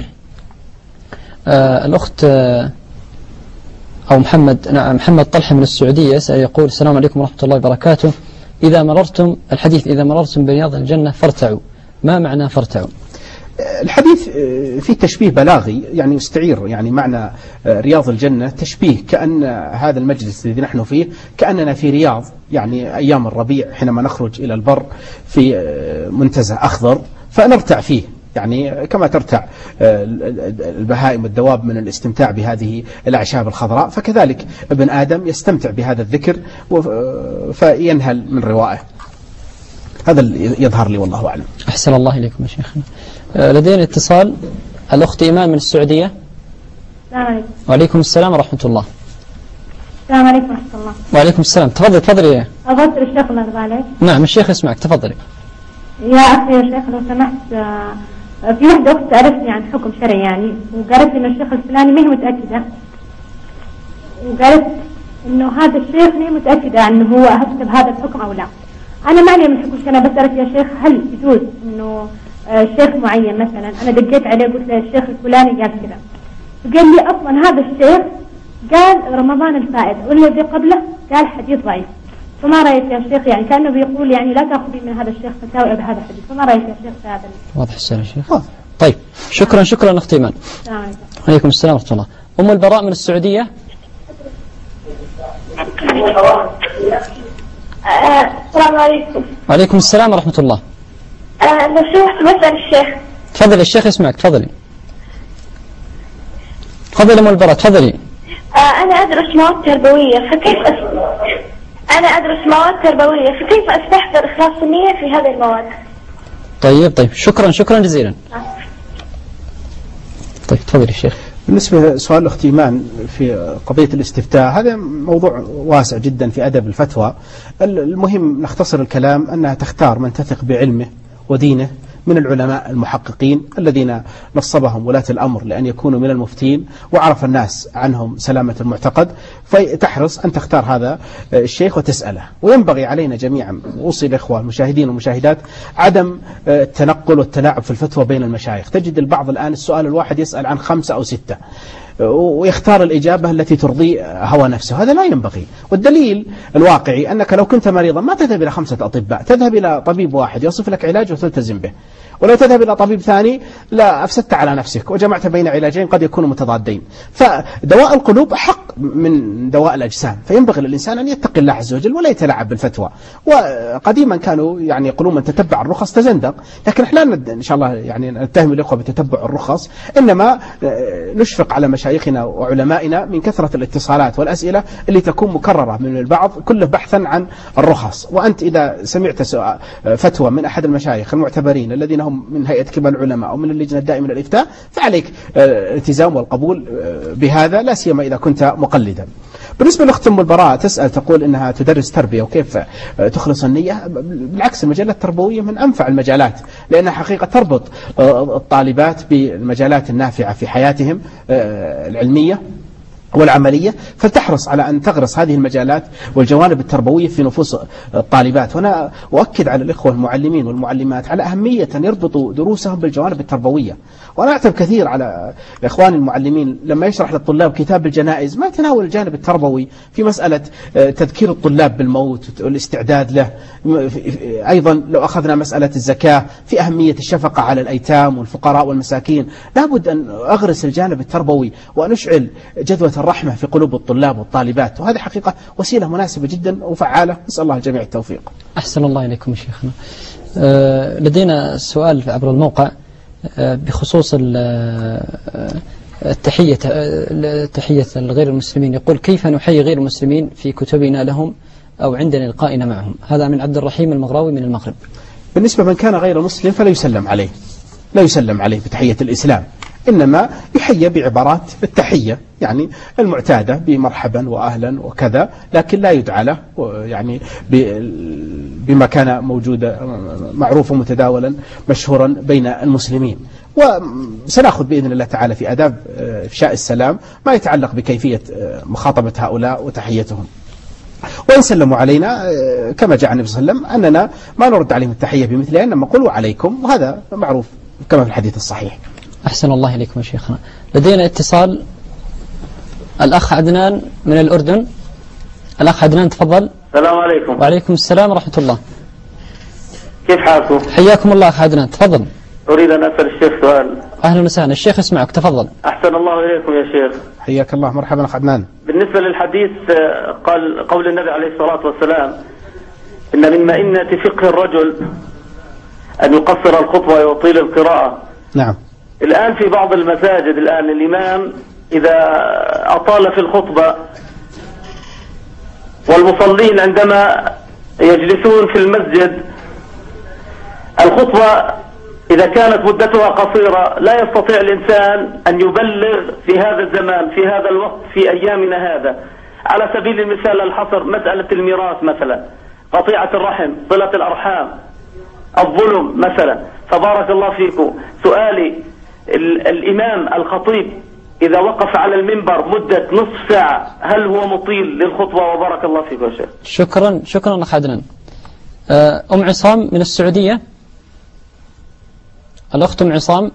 آه الأخت آه أو محمد نعم محمد طلحة من السعودية يسأل يقول السلام عليكم ورحمة الله وبركاته، إذا مررتم الحديث إذا مررتم برياض الجنة فارتعوا، ما معنى فارتعوا؟ الحديث فيه تشبيه بلاغي، يعني يستعير يعني معنى رياض الجنة تشبيه كأن هذا المجلس الذي نحن فيه كأننا في رياض، يعني أيام الربيع حينما نخرج إلى البر في منتزه أخضر فنرتع فيه، يعني كما ترتع البهائم والدواب من الاستمتاع بهذه الأعشاب الخضراء، فكذلك ابن آدم يستمتع بهذا الذكر فينهل من روائه. هذا اللي يظهر لي والله أعلم. أحسن الله إليكم يا شيخنا. لدينا اتصال، الأخت إيمان من السعودية. السلام عليكم. وعليكم السلام ورحمة الله. السلام عليكم ورحمة الله. وعليكم السلام، تفضل تفضلي. أفضل الشيخ الله يرضى عليك. نعم الشيخ يسمعك، تفضلي. يا أخي يا شيخ لو سمحت، في واحدة أخت سألتني عن حكم شرعي يعني، وقالت لي إن الشيخ الفلاني ما هي متأكدة، وقالت إنه هذا الشيخ ما هي متأكدة إنه هو أخذ بهذا الحكم أو لا. أنا ما علي من حكم الشرع، بسألت يا شيخ هل يجوز إنه شيخ معين مثلا أنا دقيت عليه قلت له الشيخ الفلاني قال كذا، فقال لي أصلا هذا الشيخ قال رمضان الفائت والذي قبله قال حديث ضعيف، فما رأيك يا شيخ؟ يعني كأنه بيقول يعني لا تأخذي من هذا الشيخ فتاوي بهذا الحديث، فما رأيك يا شيخ في هذا؟ واضح السؤال يا شيخ. طيب شكرا شكرا أخت إيمان. السلام عليكم. وعليكم السلام ورحمة الله. أم البراء من السعودية. السلام عليكم. وعليكم السلام ورحمة الله. آه لو سمحت بسأل الشيخ. تفضل الشيخ يسمعك، تفضلي. تفضلي أم البراء تفضلي. آه أنا أدرس مواد تربوية، فكيف أس... أنا أدرس مواد تربوية فكيف أستحضر إخلاص النية في هذه المواد؟ طيب طيب شكرا شكرا جزيلا. آه. طيب تفضلي الشيخ. بالنسبة لسؤال الأخت إيمان في قضية الاستفتاء، هذا موضوع واسع جدا في أدب الفتوى. المهم نختصر الكلام أنها تختار من تثق بعلمه ودينه من العلماء المحققين الذين نصبهم ولاة الأمر لأن يكونوا من المفتين وعرف الناس عنهم سلامة المعتقد، فتحرص أن تختار هذا الشيخ وتسأله. وينبغي علينا جميعا، وصي الإخوة المشاهدين والمشاهدات، عدم التنقل والتلاعب في الفتوى بين المشايخ. تجد البعض الآن السؤال الواحد يسأل عن خمسة أو ستة ويختار الإجابة التي ترضي هوى نفسه، هذا لا ينبغي. والدليل الواقعي أنك لو كنت مريضا ما تذهب إلى خمسة أطباء، تذهب إلى طبيب واحد يصف لك علاج وتلتزم به. ولو تذهب إلى طبيب ثاني لا أفسدت على نفسك وجمعت بين علاجين قد يكونوا متضادين. فدواء القلوب حق من دواء الأجسام، فينبغي للإنسان أن يتقي الله عز وجل ولا يتلاعب بالفتوى. وقديما كانوا يعني يقولون من تتبع الرخص تزندق، لكن احنا إن شاء الله يعني نتهم الإخوة بتتبع الرخص، إنما نشفق على مشايخنا وعلمائنا من كثرة الاتصالات والأسئلة اللي تكون مكررة من البعض كله بحثا عن الرخص. وأنت إذا سمعت فتوى من أحد المشايخ المعتبرين الذين هم من هيئة كبار العلماء أو من اللجنة الدائمة للإفتاء فعليك الالتزام والقبول بهذا، لا سيما إذا كنت مقلدا. بالنسبة لأخت أم البراء تسأل تقول إنها تدرس تربية وكيف تخلص النية. بالعكس المجالات التربوية من أنفع المجالات، لأنها حقيقة تربط الطالبات بالمجالات النافعة في حياتهم العلمية والعملية، فلتحرص على أن تغرس هذه المجالات والجوانب التربوية في نفوس الطالبات. وأنا أؤكد على الإخوة المعلمين والمعلمات على أهمية أن يربطوا دروسهم بالجوانب التربوية. وأنا أعتب كثير على إخواني المعلمين لما يشرح للطلاب كتاب الجنائز ما يتناول الجانب التربوي في مسألة تذكير الطلاب بالموت والاستعداد له. أيضا لو أخذنا مسألة الزكاة في أهمية الشفقة على الأيتام والفقراء والمساكين، لابد أن أغرس الجانب التربوي وأن أشعل جذوة الرحمة في قلوب الطلاب والطالبات، وهذه حقيقة وسيلة مناسبة جدا وفعالة. نسأل الله الجميع التوفيق. أحسن الله إليكم شيخنا. أه لدينا سؤال عبر الموقع أه بخصوص التحية التحية لغير المسلمين، يقول: كيف نحيي غير المسلمين في كتبنا لهم أو عند لقائنا معهم؟ هذا من عبد الرحيم المغراوي من المغرب. بالنسبة من كان غير مسلم فلا يسلم عليه، لا يسلم عليه بتحية الإسلام، إنما يحيى بعبارات التحية يعني المعتادة بمرحبا وأهلا وكذا، لكن لا يدعى له يعني بما كان موجودا معروفا متداولا مشهورا بين المسلمين. وسنأخذ بإذن الله تعالى في آداب إفشاء السلام ما يتعلق بكيفية مخاطبة هؤلاء وتحيتهم. وإن سلموا علينا كما جاء النبي صلى الله عليه وسلم أننا ما نرد عليهم التحية بمثلها، إنما قلوا عليكم، وهذا معروف كما في الحديث الصحيح. أحسن الله إليكم يا شيخنا. لدينا اتصال، الأخ عدنان من الأردن. الأخ عدنان تفضل. السلام عليكم. وعليكم السلام ورحمة الله. كيف حالكم؟ حياكم الله أخ عدنان، تفضل. أريد أن أسأل الشيخ سؤال. أهلا وسهلا، الشيخ يسمعك، تفضل. أحسن الله إليكم يا شيخ. حياك الله، مرحبا أخ عدنان. بالنسبة للحديث قال قول النبي عليه الصلاة والسلام: إن من مئنة فقه الرجل أن يقصر الخطبة ويطيل القراءة. نعم. الآن في بعض المساجد الآن الإمام إذا أطال في الخطبة والمصلين عندما يجلسون في المسجد الخطبة إذا كانت مدتها قصيرة لا يستطيع الإنسان أن يبلغ في هذا الزمان في هذا الوقت في أيامنا هذا. على سبيل المثال الحصر مسألة الميراث مثلا، قطيعة الرحم، صلة الأرحام، الظلم مثلا. فبارك الله فيكم، سؤالي الإمام الخطيب إذا وقف على المنبر مدة نصف ساعة هل هو مطيل للخطبة؟ وبارك الله فيكم يا شيخ. شكرا شكرا أخ عدنان. أم عصام من السعودية. الأخت أم عصام.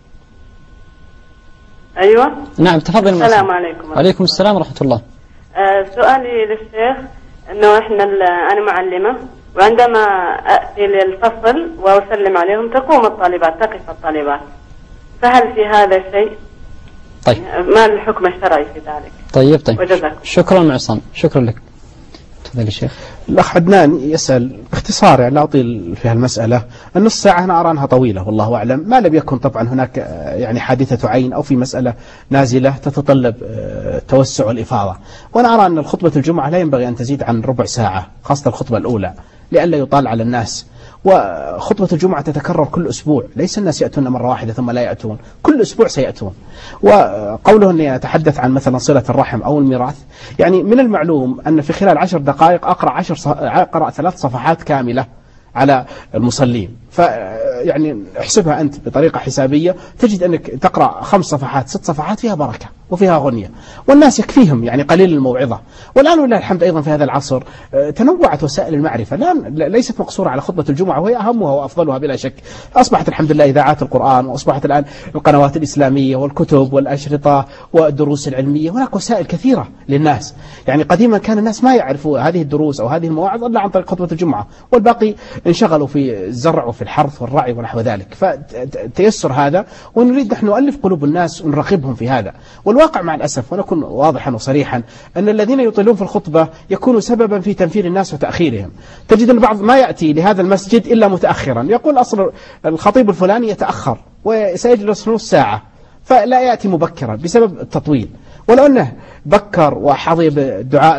أيوة نعم تفضل. السلام عليكم. وعليكم السلام ورحمة الله. أه سؤالي للشيخ أنه إحنا أنا معلمة، وعندما أأتي للفصل وأسلم عليهم تقوم الطالبات، تقف الطالبات، فهل في هذا شيء؟ طيب ما الحكم الشرعي في ذلك؟ طيب طيب وجزاكم. شكرا معصم، شكرا لك. تفضل يا شيخ. الأخ عدنان يسأل باختصار، يعني لا أطيل في هالمسألة، النص ساعة أنا أرى أنها طويلة والله أعلم، ما لم يكن طبعا هناك يعني حادثة عين أو في مسألة نازلة تتطلب توسع الإفاضة. وأنا أرى أن الخطبة الجمعة لا ينبغي أن تزيد عن ربع ساعة، خاصة الخطبة الأولى لئلا يطال على الناس. وخطبة الجمعة تتكرر كل أسبوع، ليس الناس يأتون مرة واحدة ثم لا يأتون، كل أسبوع سيأتون. وقوله أني أتحدث عن مثلا صلة الرحم أو الميراث، يعني من المعلوم أن في خلال عشر دقائق أقرأ, عشر ص... أقرأ ثلاث صفحات كاملة على المصلين. فيعني احسبها أنت بطريقة حسابية تجد أنك تقرأ خمس صفحات ست صفحات فيها بركة وفيها غنية، والناس يكفيهم يعني قليل الموعظة. والآن ولله الحمد أيضا في هذا العصر تنوعت وسائل المعرفة، لا ليست مقصورة على خطبة الجمعة وهي أهمها وأفضلها بلا شك. أصبحت الحمد لله إذاعات القرآن، وأصبحت الآن القنوات الإسلامية والكتب والأشرطة والدروس العلمية، هناك وسائل كثيرة للناس. يعني قديما كان الناس ما يعرفوا هذه الدروس أو هذه المواعظ إلا عن طريق خطبة الجمعة، والباقي انشغلوا في الزرع وفي الحرث والرعي ونحو ذلك. فتيسر هذا، ونريد نحن نؤلف قلوب الناس ونرغبهم في هذا. والواقع مع الأسف، ونكون واضحا وصريحا، أن الذين يطيلون في الخطبة يكونوا سببا في تنفير الناس وتأخيرهم. تجد البعض ما يأتي لهذا المسجد إلا متأخرا، يقول أصل الخطيب الفلاني يتأخر وسيجلس نص ساعة، فلا يأتي مبكرا بسبب التطويل. ولو أنه بكر وحظي بالدعاء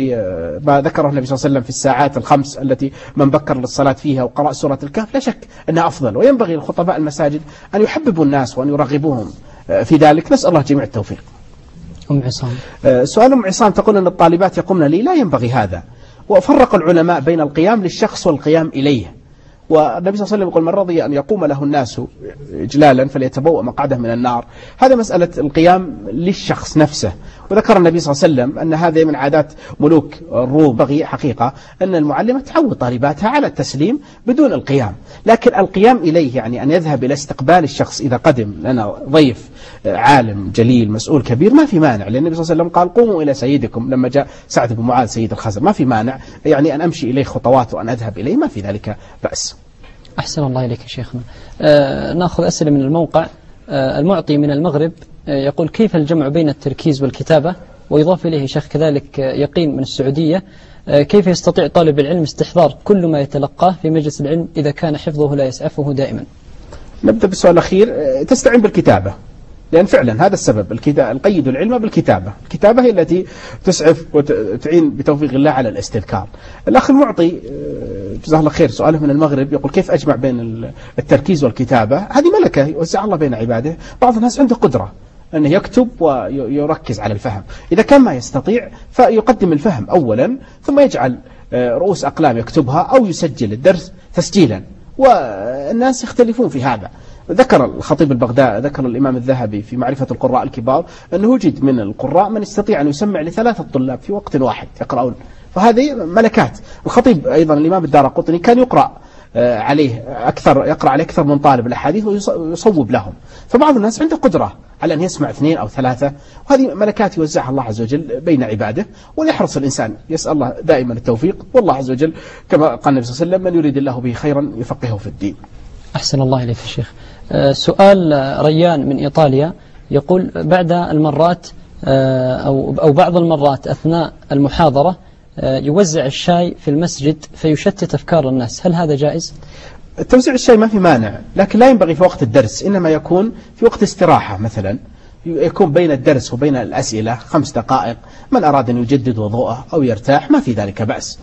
ما ذكره النبي صلى الله عليه وسلم في الساعات الخمس التي من بكر للصلاة فيها وقرأ سورة الكهف، لا شك أنها أفضل. وينبغي لخطباء المساجد أن يحببوا الناس وأن يرغبوهم في ذلك. نسأل الله جميع التوفيق. أم عصام. سؤال أم عصام تقول أن الطالبات يقومن لي، لا ينبغي هذا. وفرق العلماء بين القيام للشخص والقيام إليه. والنبي صلى الله عليه وسلم يقول: من رضي أن يقوم له الناس إجلالا فليتبوأ مقعده من النار. هذا مسألة القيام للشخص نفسه. وذكر النبي صلى الله عليه وسلم أن هذه من عادات ملوك الروم. بغي حقيقة أن المعلمة تعود طالباتها على التسليم بدون القيام، لكن القيام إليه يعني أن يذهب إلى استقبال الشخص إذا قدم لنا ضيف عالم جليل مسؤول كبير ما في مانع، لأن النبي صلى الله عليه وسلم قال قوموا إلى سيدكم لما جاء سعد بن معاذ سيد الخزر، ما في مانع يعني أن أمشي إليه خطوات وأن أذهب إليه، ما في ذلك بأس. أحسن الله إليك يا شيخنا. آه نأخذ أسئلة من الموقع. آه المعطي من المغرب آه يقول كيف الجمع بين التركيز والكتابة؟ ويضاف إليه شيخ كذلك آه يقين من السعودية آه كيف يستطيع طالب العلم استحضار كل ما يتلقاه في مجلس العلم إذا كان حفظه لا يسعفه دائما؟ نبدأ بالسؤال الأخير. تستعين بالكتابة، لأن فعلا هذا السبب. القيد العلم بالكتابة، الكتابة هي التي تسعف وتعين بتوفيق الله على الاستذكار. الأخ المعطي جزاه الله خير سؤاله من المغرب يقول كيف أجمع بين التركيز والكتابة؟ هذه ملكة يوزع الله بين عباده. بعض الناس عنده قدرة أنه يكتب ويركز على الفهم، إذا كان ما يستطيع فيقدم الفهم أولا ثم يجعل رؤوس أقلام يكتبها أو يسجل الدرس تسجيلا، والناس يختلفون في هذا. ذكر الخطيب البغدادي، ذكر الإمام الذهبي في معرفة القراء الكبار أنه وجد من القراء من يستطيع أن يسمع لثلاثة طلاب في وقت واحد يقرؤون، فهذه ملكات. الخطيب أيضا الإمام الدارقطني كان يقرأ عليه أكثر يقرأ عليه أكثر من طالب الأحاديث ويصوب لهم، فبعض الناس عنده قدرة على أن يسمع اثنين أو ثلاثة، وهذه ملكات يوزعها الله عز وجل بين عباده، وليحرص الإنسان يسأل الله دائما التوفيق، والله عز وجل كما قال النبي صلى الله عليه وسلم من يريد الله به خيرا يفقهه في الدين. أحسن الله إليك يا شيخ. سؤال ريان من إيطاليا يقول بعد المرات أو أو بعض المرات أثناء المحاضرة يوزع الشاي في المسجد فيشتت أفكار الناس، هل هذا جائز؟ توزيع الشاي ما في مانع، لكن لا ينبغي في وقت الدرس، إنما يكون في وقت استراحة مثلا، يكون بين الدرس وبين الأسئلة خمس دقائق، من أراد أن يجدد وضوءه أو يرتاح ما في ذلك بأس.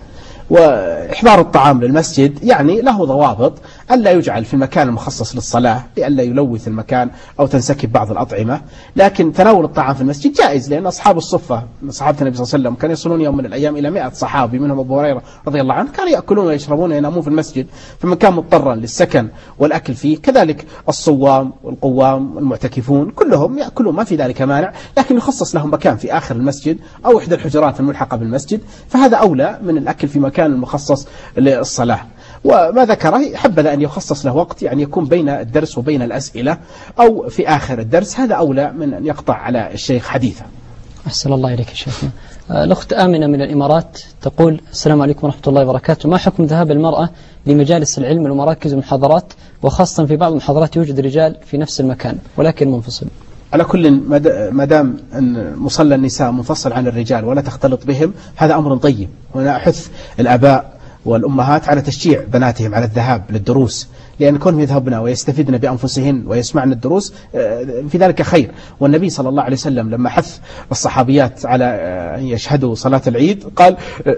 وإحضار الطعام للمسجد يعني له ضوابط، ألا يجعل في المكان المخصص للصلاة لئلا يلوث المكان أو تنسكب بعض الأطعمة، لكن تناول الطعام في المسجد جائز، لأن أصحاب الصفة صحابة النبي صلى الله عليه وسلم كانوا يصلون يوم من الأيام إلى مئة صحابي منهم أبو هريرة رضي الله عنه، كانوا يأكلون ويشربون وينامون في المسجد، فمن كان مضطرا للسكن والأكل فيه، كذلك الصوام والقوام والمعتكفون كلهم يأكلون ما في ذلك مانع، لكن يخصص لهم مكان في آخر المسجد أو إحدى الحجرات الملحقة بالمسجد، فهذا أولى من الأكل في مكان المخصص للصلاة. وما ذكره حبذا أن يخصص له وقت يعني يكون بين الدرس وبين الأسئلة أو في آخر الدرس، هذا أولى من أن يقطع على الشيخ حديثا. أحسن الله إليك يا شيخنا. الأخت آمنة من الإمارات تقول السلام عليكم ورحمة الله وبركاته، ما حكم ذهاب المرأة لمجالس العلم والمراكز والمحاضرات، وخاصة في بعض المحاضرات يوجد رجال في نفس المكان ولكن منفصل؟ على كل ما دام أن مصلى النساء منفصل عن الرجال ولا تختلط بهم هذا أمر طيب، وأنا أحث الآباء والأمهات على تشجيع بناتهم على الذهاب للدروس، لأن كونهم يذهبن ويستفيدن بأنفسهن ويسمعن الدروس في ذلك خير. والنبي صلى الله عليه وسلم لما حث الصحابيات على أن يشهدوا صلاة العيد قال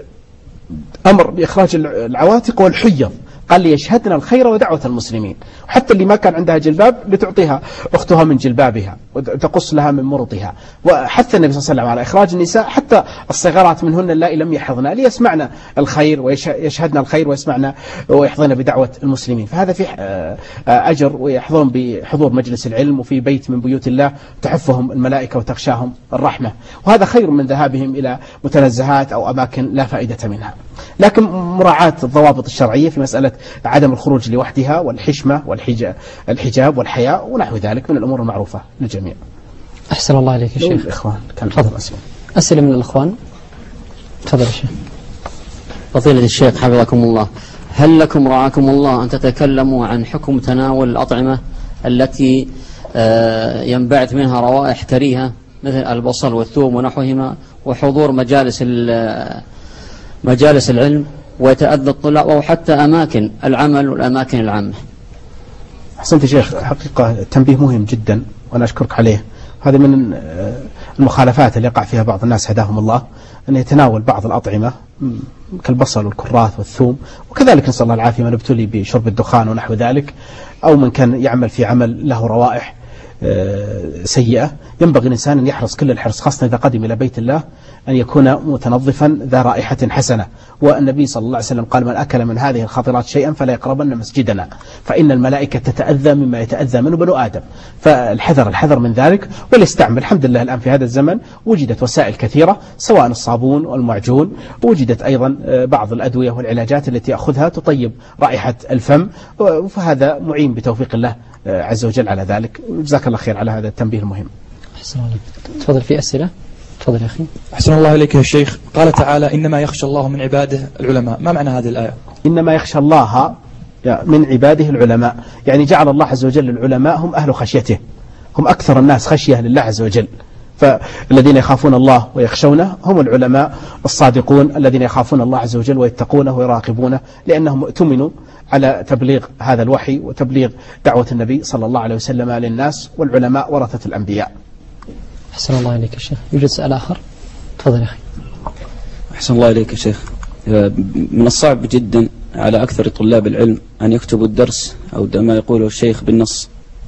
أمر بإخراج العواتق والحيض، قال ليشهدن الخير ودعوة المسلمين، وحتى اللي ما كان عندها جلباب لتعطيها أختها من جلبابها وتقص لها من مرطها. وحث النبي صلى الله عليه وسلم على إخراج النساء حتى الصغيرات منهن اللائي لم يحضن ليسمعن الخير ويشهدن الخير ويسمعن ويحضن بدعوة المسلمين، فهذا فيه أجر، ويحضرون بحضور مجلس العلم وفي بيت من بيوت الله تحفهم الملائكة وتغشاهم الرحمة، وهذا خير من ذهابهم إلى متنزهات أو أماكن لا فائدة منها. لكن مراعاة الضوابط الشرعية في مسألة عدم الخروج لوحدها والحشمة والحجاب والحياء ونحو ذلك من الأمور المعروفة للجميع. أحسن الله عليك يا شيخ. الإخوان كان تفضل. أسئلة من الإخوان، تفضل يا شيخ. فضيلة الشيخ حفظكم الله، هل لكم رعاكم الله أن تتكلموا عن حكم تناول الأطعمة التي ينبعث منها روائح كريهة مثل البصل والثوم ونحوهما، وحضور مجالس مجالس العلم ويتأذى الطلاب أو حتى أماكن العمل والأماكن العامة؟ أحسنت شيخ، حقيقة تنبيه مهم جدا وأنا أشكرك عليه. هذا من المخالفات اللي يقع فيها بعض الناس هداهم الله، أن يتناول بعض الأطعمة كالبصل والكراث والثوم، وكذلك نسأل الله العافية من ابتلي بشرب الدخان ونحو ذلك، أو من كان يعمل في عمل له روائح سيئة. ينبغي الإنسان أن يحرص كل الحرص، خاصة إذا قدم إلى بيت الله، أن يكون متنظفا ذا رائحة حسنة. والنبي صلى الله عليه وسلم قال: من أكل من هذه الخضرات شيئا فلا يقربن مسجدنا، فإن الملائكة تتأذى مما يتأذى منه بنو آدم. فالحذر الحذر من ذلك، وليستعمل. الحمد لله الآن في هذا الزمن وجدت وسائل كثيرة، سواء الصابون والمعجون، وجدت أيضا بعض الأدوية والعلاجات التي يأخذها تطيب رائحة الفم، فهذا معين بتوفيق الله عز وجل على ذلك. جزاك الله خير على هذا التنبيه المهم. أحسن الله. تفضل في أسئلة. تفضل يا أخي. أحسن الله إليك يا شيخ. قال تعالى: إنما يخشى الله من عباده العلماء. ما معنى هذه الآية؟ إنما يخشى الله من عباده العلماء، يعني جعل الله عز وجل العلماء هم أهل خشيته، هم أكثر الناس خشية لله عز وجل. فالذين يخافون الله ويخشونه هم العلماء الصادقون الذين يخافون الله عز وجل ويتقونه ويراقبونه، لأنهم اؤتمنوا على تبليغ هذا الوحي وتبليغ دعوة النبي صلى الله عليه وسلم للناس، والعلماء ورثة الأنبياء. أحسن الله إليك يا شيخ. يوجد سؤال آخر؟ تفضل يا أخي. أحسن الله إليك يا شيخ. من الصعب جدا على أكثر طلاب العلم أن يكتبوا الدرس أو ما يقوله الشيخ بالنص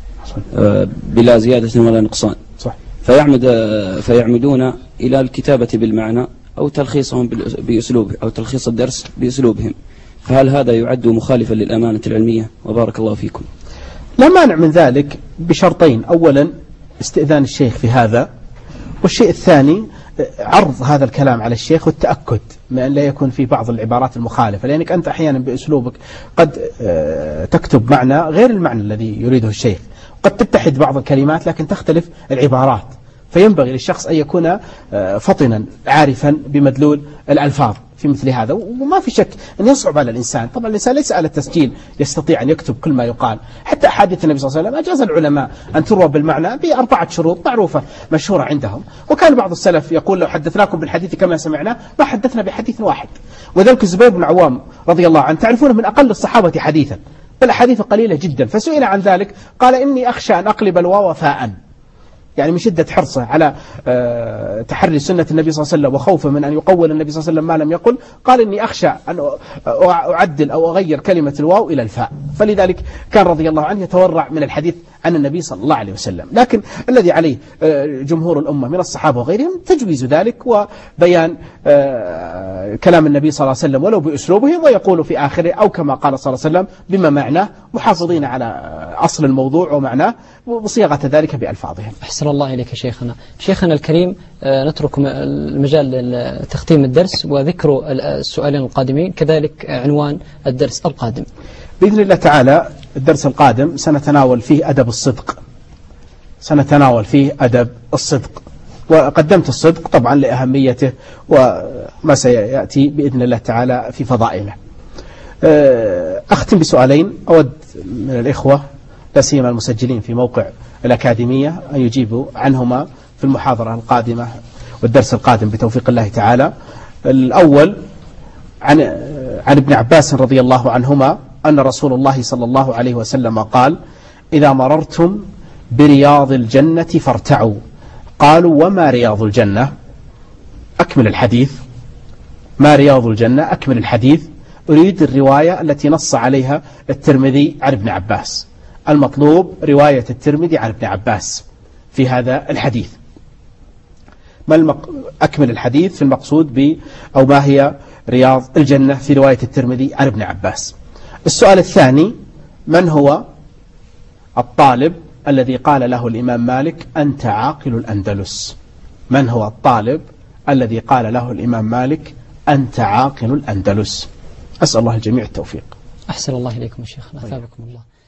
بلا زيادة ولا نقصان، صح. فيعمد فيعمدون إلى الكتابة بالمعنى أو تلخيصهم بأسلوب أو تلخيص الدرس بأسلوبهم، فهل هذا يعد مخالفا للأمانة العلمية؟ وبارك الله فيكم. لا مانع من ذلك بشرطين: أولا استئذان الشيخ في هذا، والشيء الثاني عرض هذا الكلام على الشيخ والتأكد من أن لا يكون في بعض العبارات المخالفة، لأنك أنت أحيانا بأسلوبك قد تكتب معنى غير المعنى الذي يريده الشيخ، قد تتحد بعض الكلمات لكن تختلف العبارات، فينبغي للشخص أن يكون فطنا عارفا بمدلول الألفاظ في مثل هذا. وما في شك أن يصعب على الإنسان، طبعا الإنسان ليس على التسجيل يستطيع أن يكتب كل ما يقال. حتى أحاديث النبي صلى الله عليه وسلم أجاز العلماء أن تروى بالمعنى بأربعة شروط معروفة مشهورة عندهم، وكان بعض السلف يقول: لو حدثناكم بالحديث كما سمعنا ما حدثنا بحديث واحد. وذلك الزبير بن عوام رضي الله عنه تعرفونه من أقل الصحابة حديثا، والأحاديث قليلة جدا، فسئل عن ذلك قال: إني أخشى أن أقلب الواو فاء، يعني من شدة حرصه على تحري سنة النبي صلى الله عليه وسلم وخوفه من أن يقول النبي صلى الله عليه وسلم ما لم يقل، قال: إني أخشى أن أعدل أو أغير كلمة الواو إلى الفاء. فلذلك كان رضي الله عنه يتورع من الحديث عن النبي صلى الله عليه وسلم. لكن الذي عليه جمهور الأمة من الصحابة وغيرهم تجويز ذلك وبيان كلام النبي صلى الله عليه وسلم ولو بأسلوبهم، ويقول في آخره: أو كما قال صلى الله عليه وسلم بما معناه، محافظين على أصل الموضوع ومعناه وصياغة ذلك بألفاظهم. أحسن الله إليك شيخنا. شيخنا الكريم، نترك المجال لتختيم الدرس وذكر السؤالين القادمين، كذلك عنوان الدرس القادم بإذن الله تعالى. الدرس القادم سنتناول فيه أدب الصدق، سنتناول فيه أدب الصدق، وقدمت الصدق طبعا لأهميته وما سيأتي بإذن الله تعالى في فضائله. أختم بسؤالين أود من الإخوة لا سيما المسجلين في موقع الأكاديمية أن يجيبوا عنهما في المحاضرة القادمة والدرس القادم بتوفيق الله تعالى. الأول عن عن ابن عباس رضي الله عنهما أن رسول الله صلى الله عليه وسلم قال: إذا مررتم برياض الجنة فارتعوا. قالوا: وما رياض الجنة؟ أكمل الحديث. ما رياض الجنة؟ أكمل الحديث. أريد الرواية التي نص عليها الترمذي عن ابن عباس، المطلوب رواية الترمذي عن ابن عباس في هذا الحديث. ما المق... أكمل الحديث في المقصود ب أو ما هي رياض الجنة في رواية الترمذي عن ابن عباس. السؤال الثاني: من هو الطالب الذي قال له الإمام مالك: أنت عاقل الأندلس؟ من هو الطالب الذي قال له الإمام مالك: أنت عاقل الأندلس؟ أسأل الله الجميع التوفيق. أحسن الله إليكم شيخنا، أثابكم الله.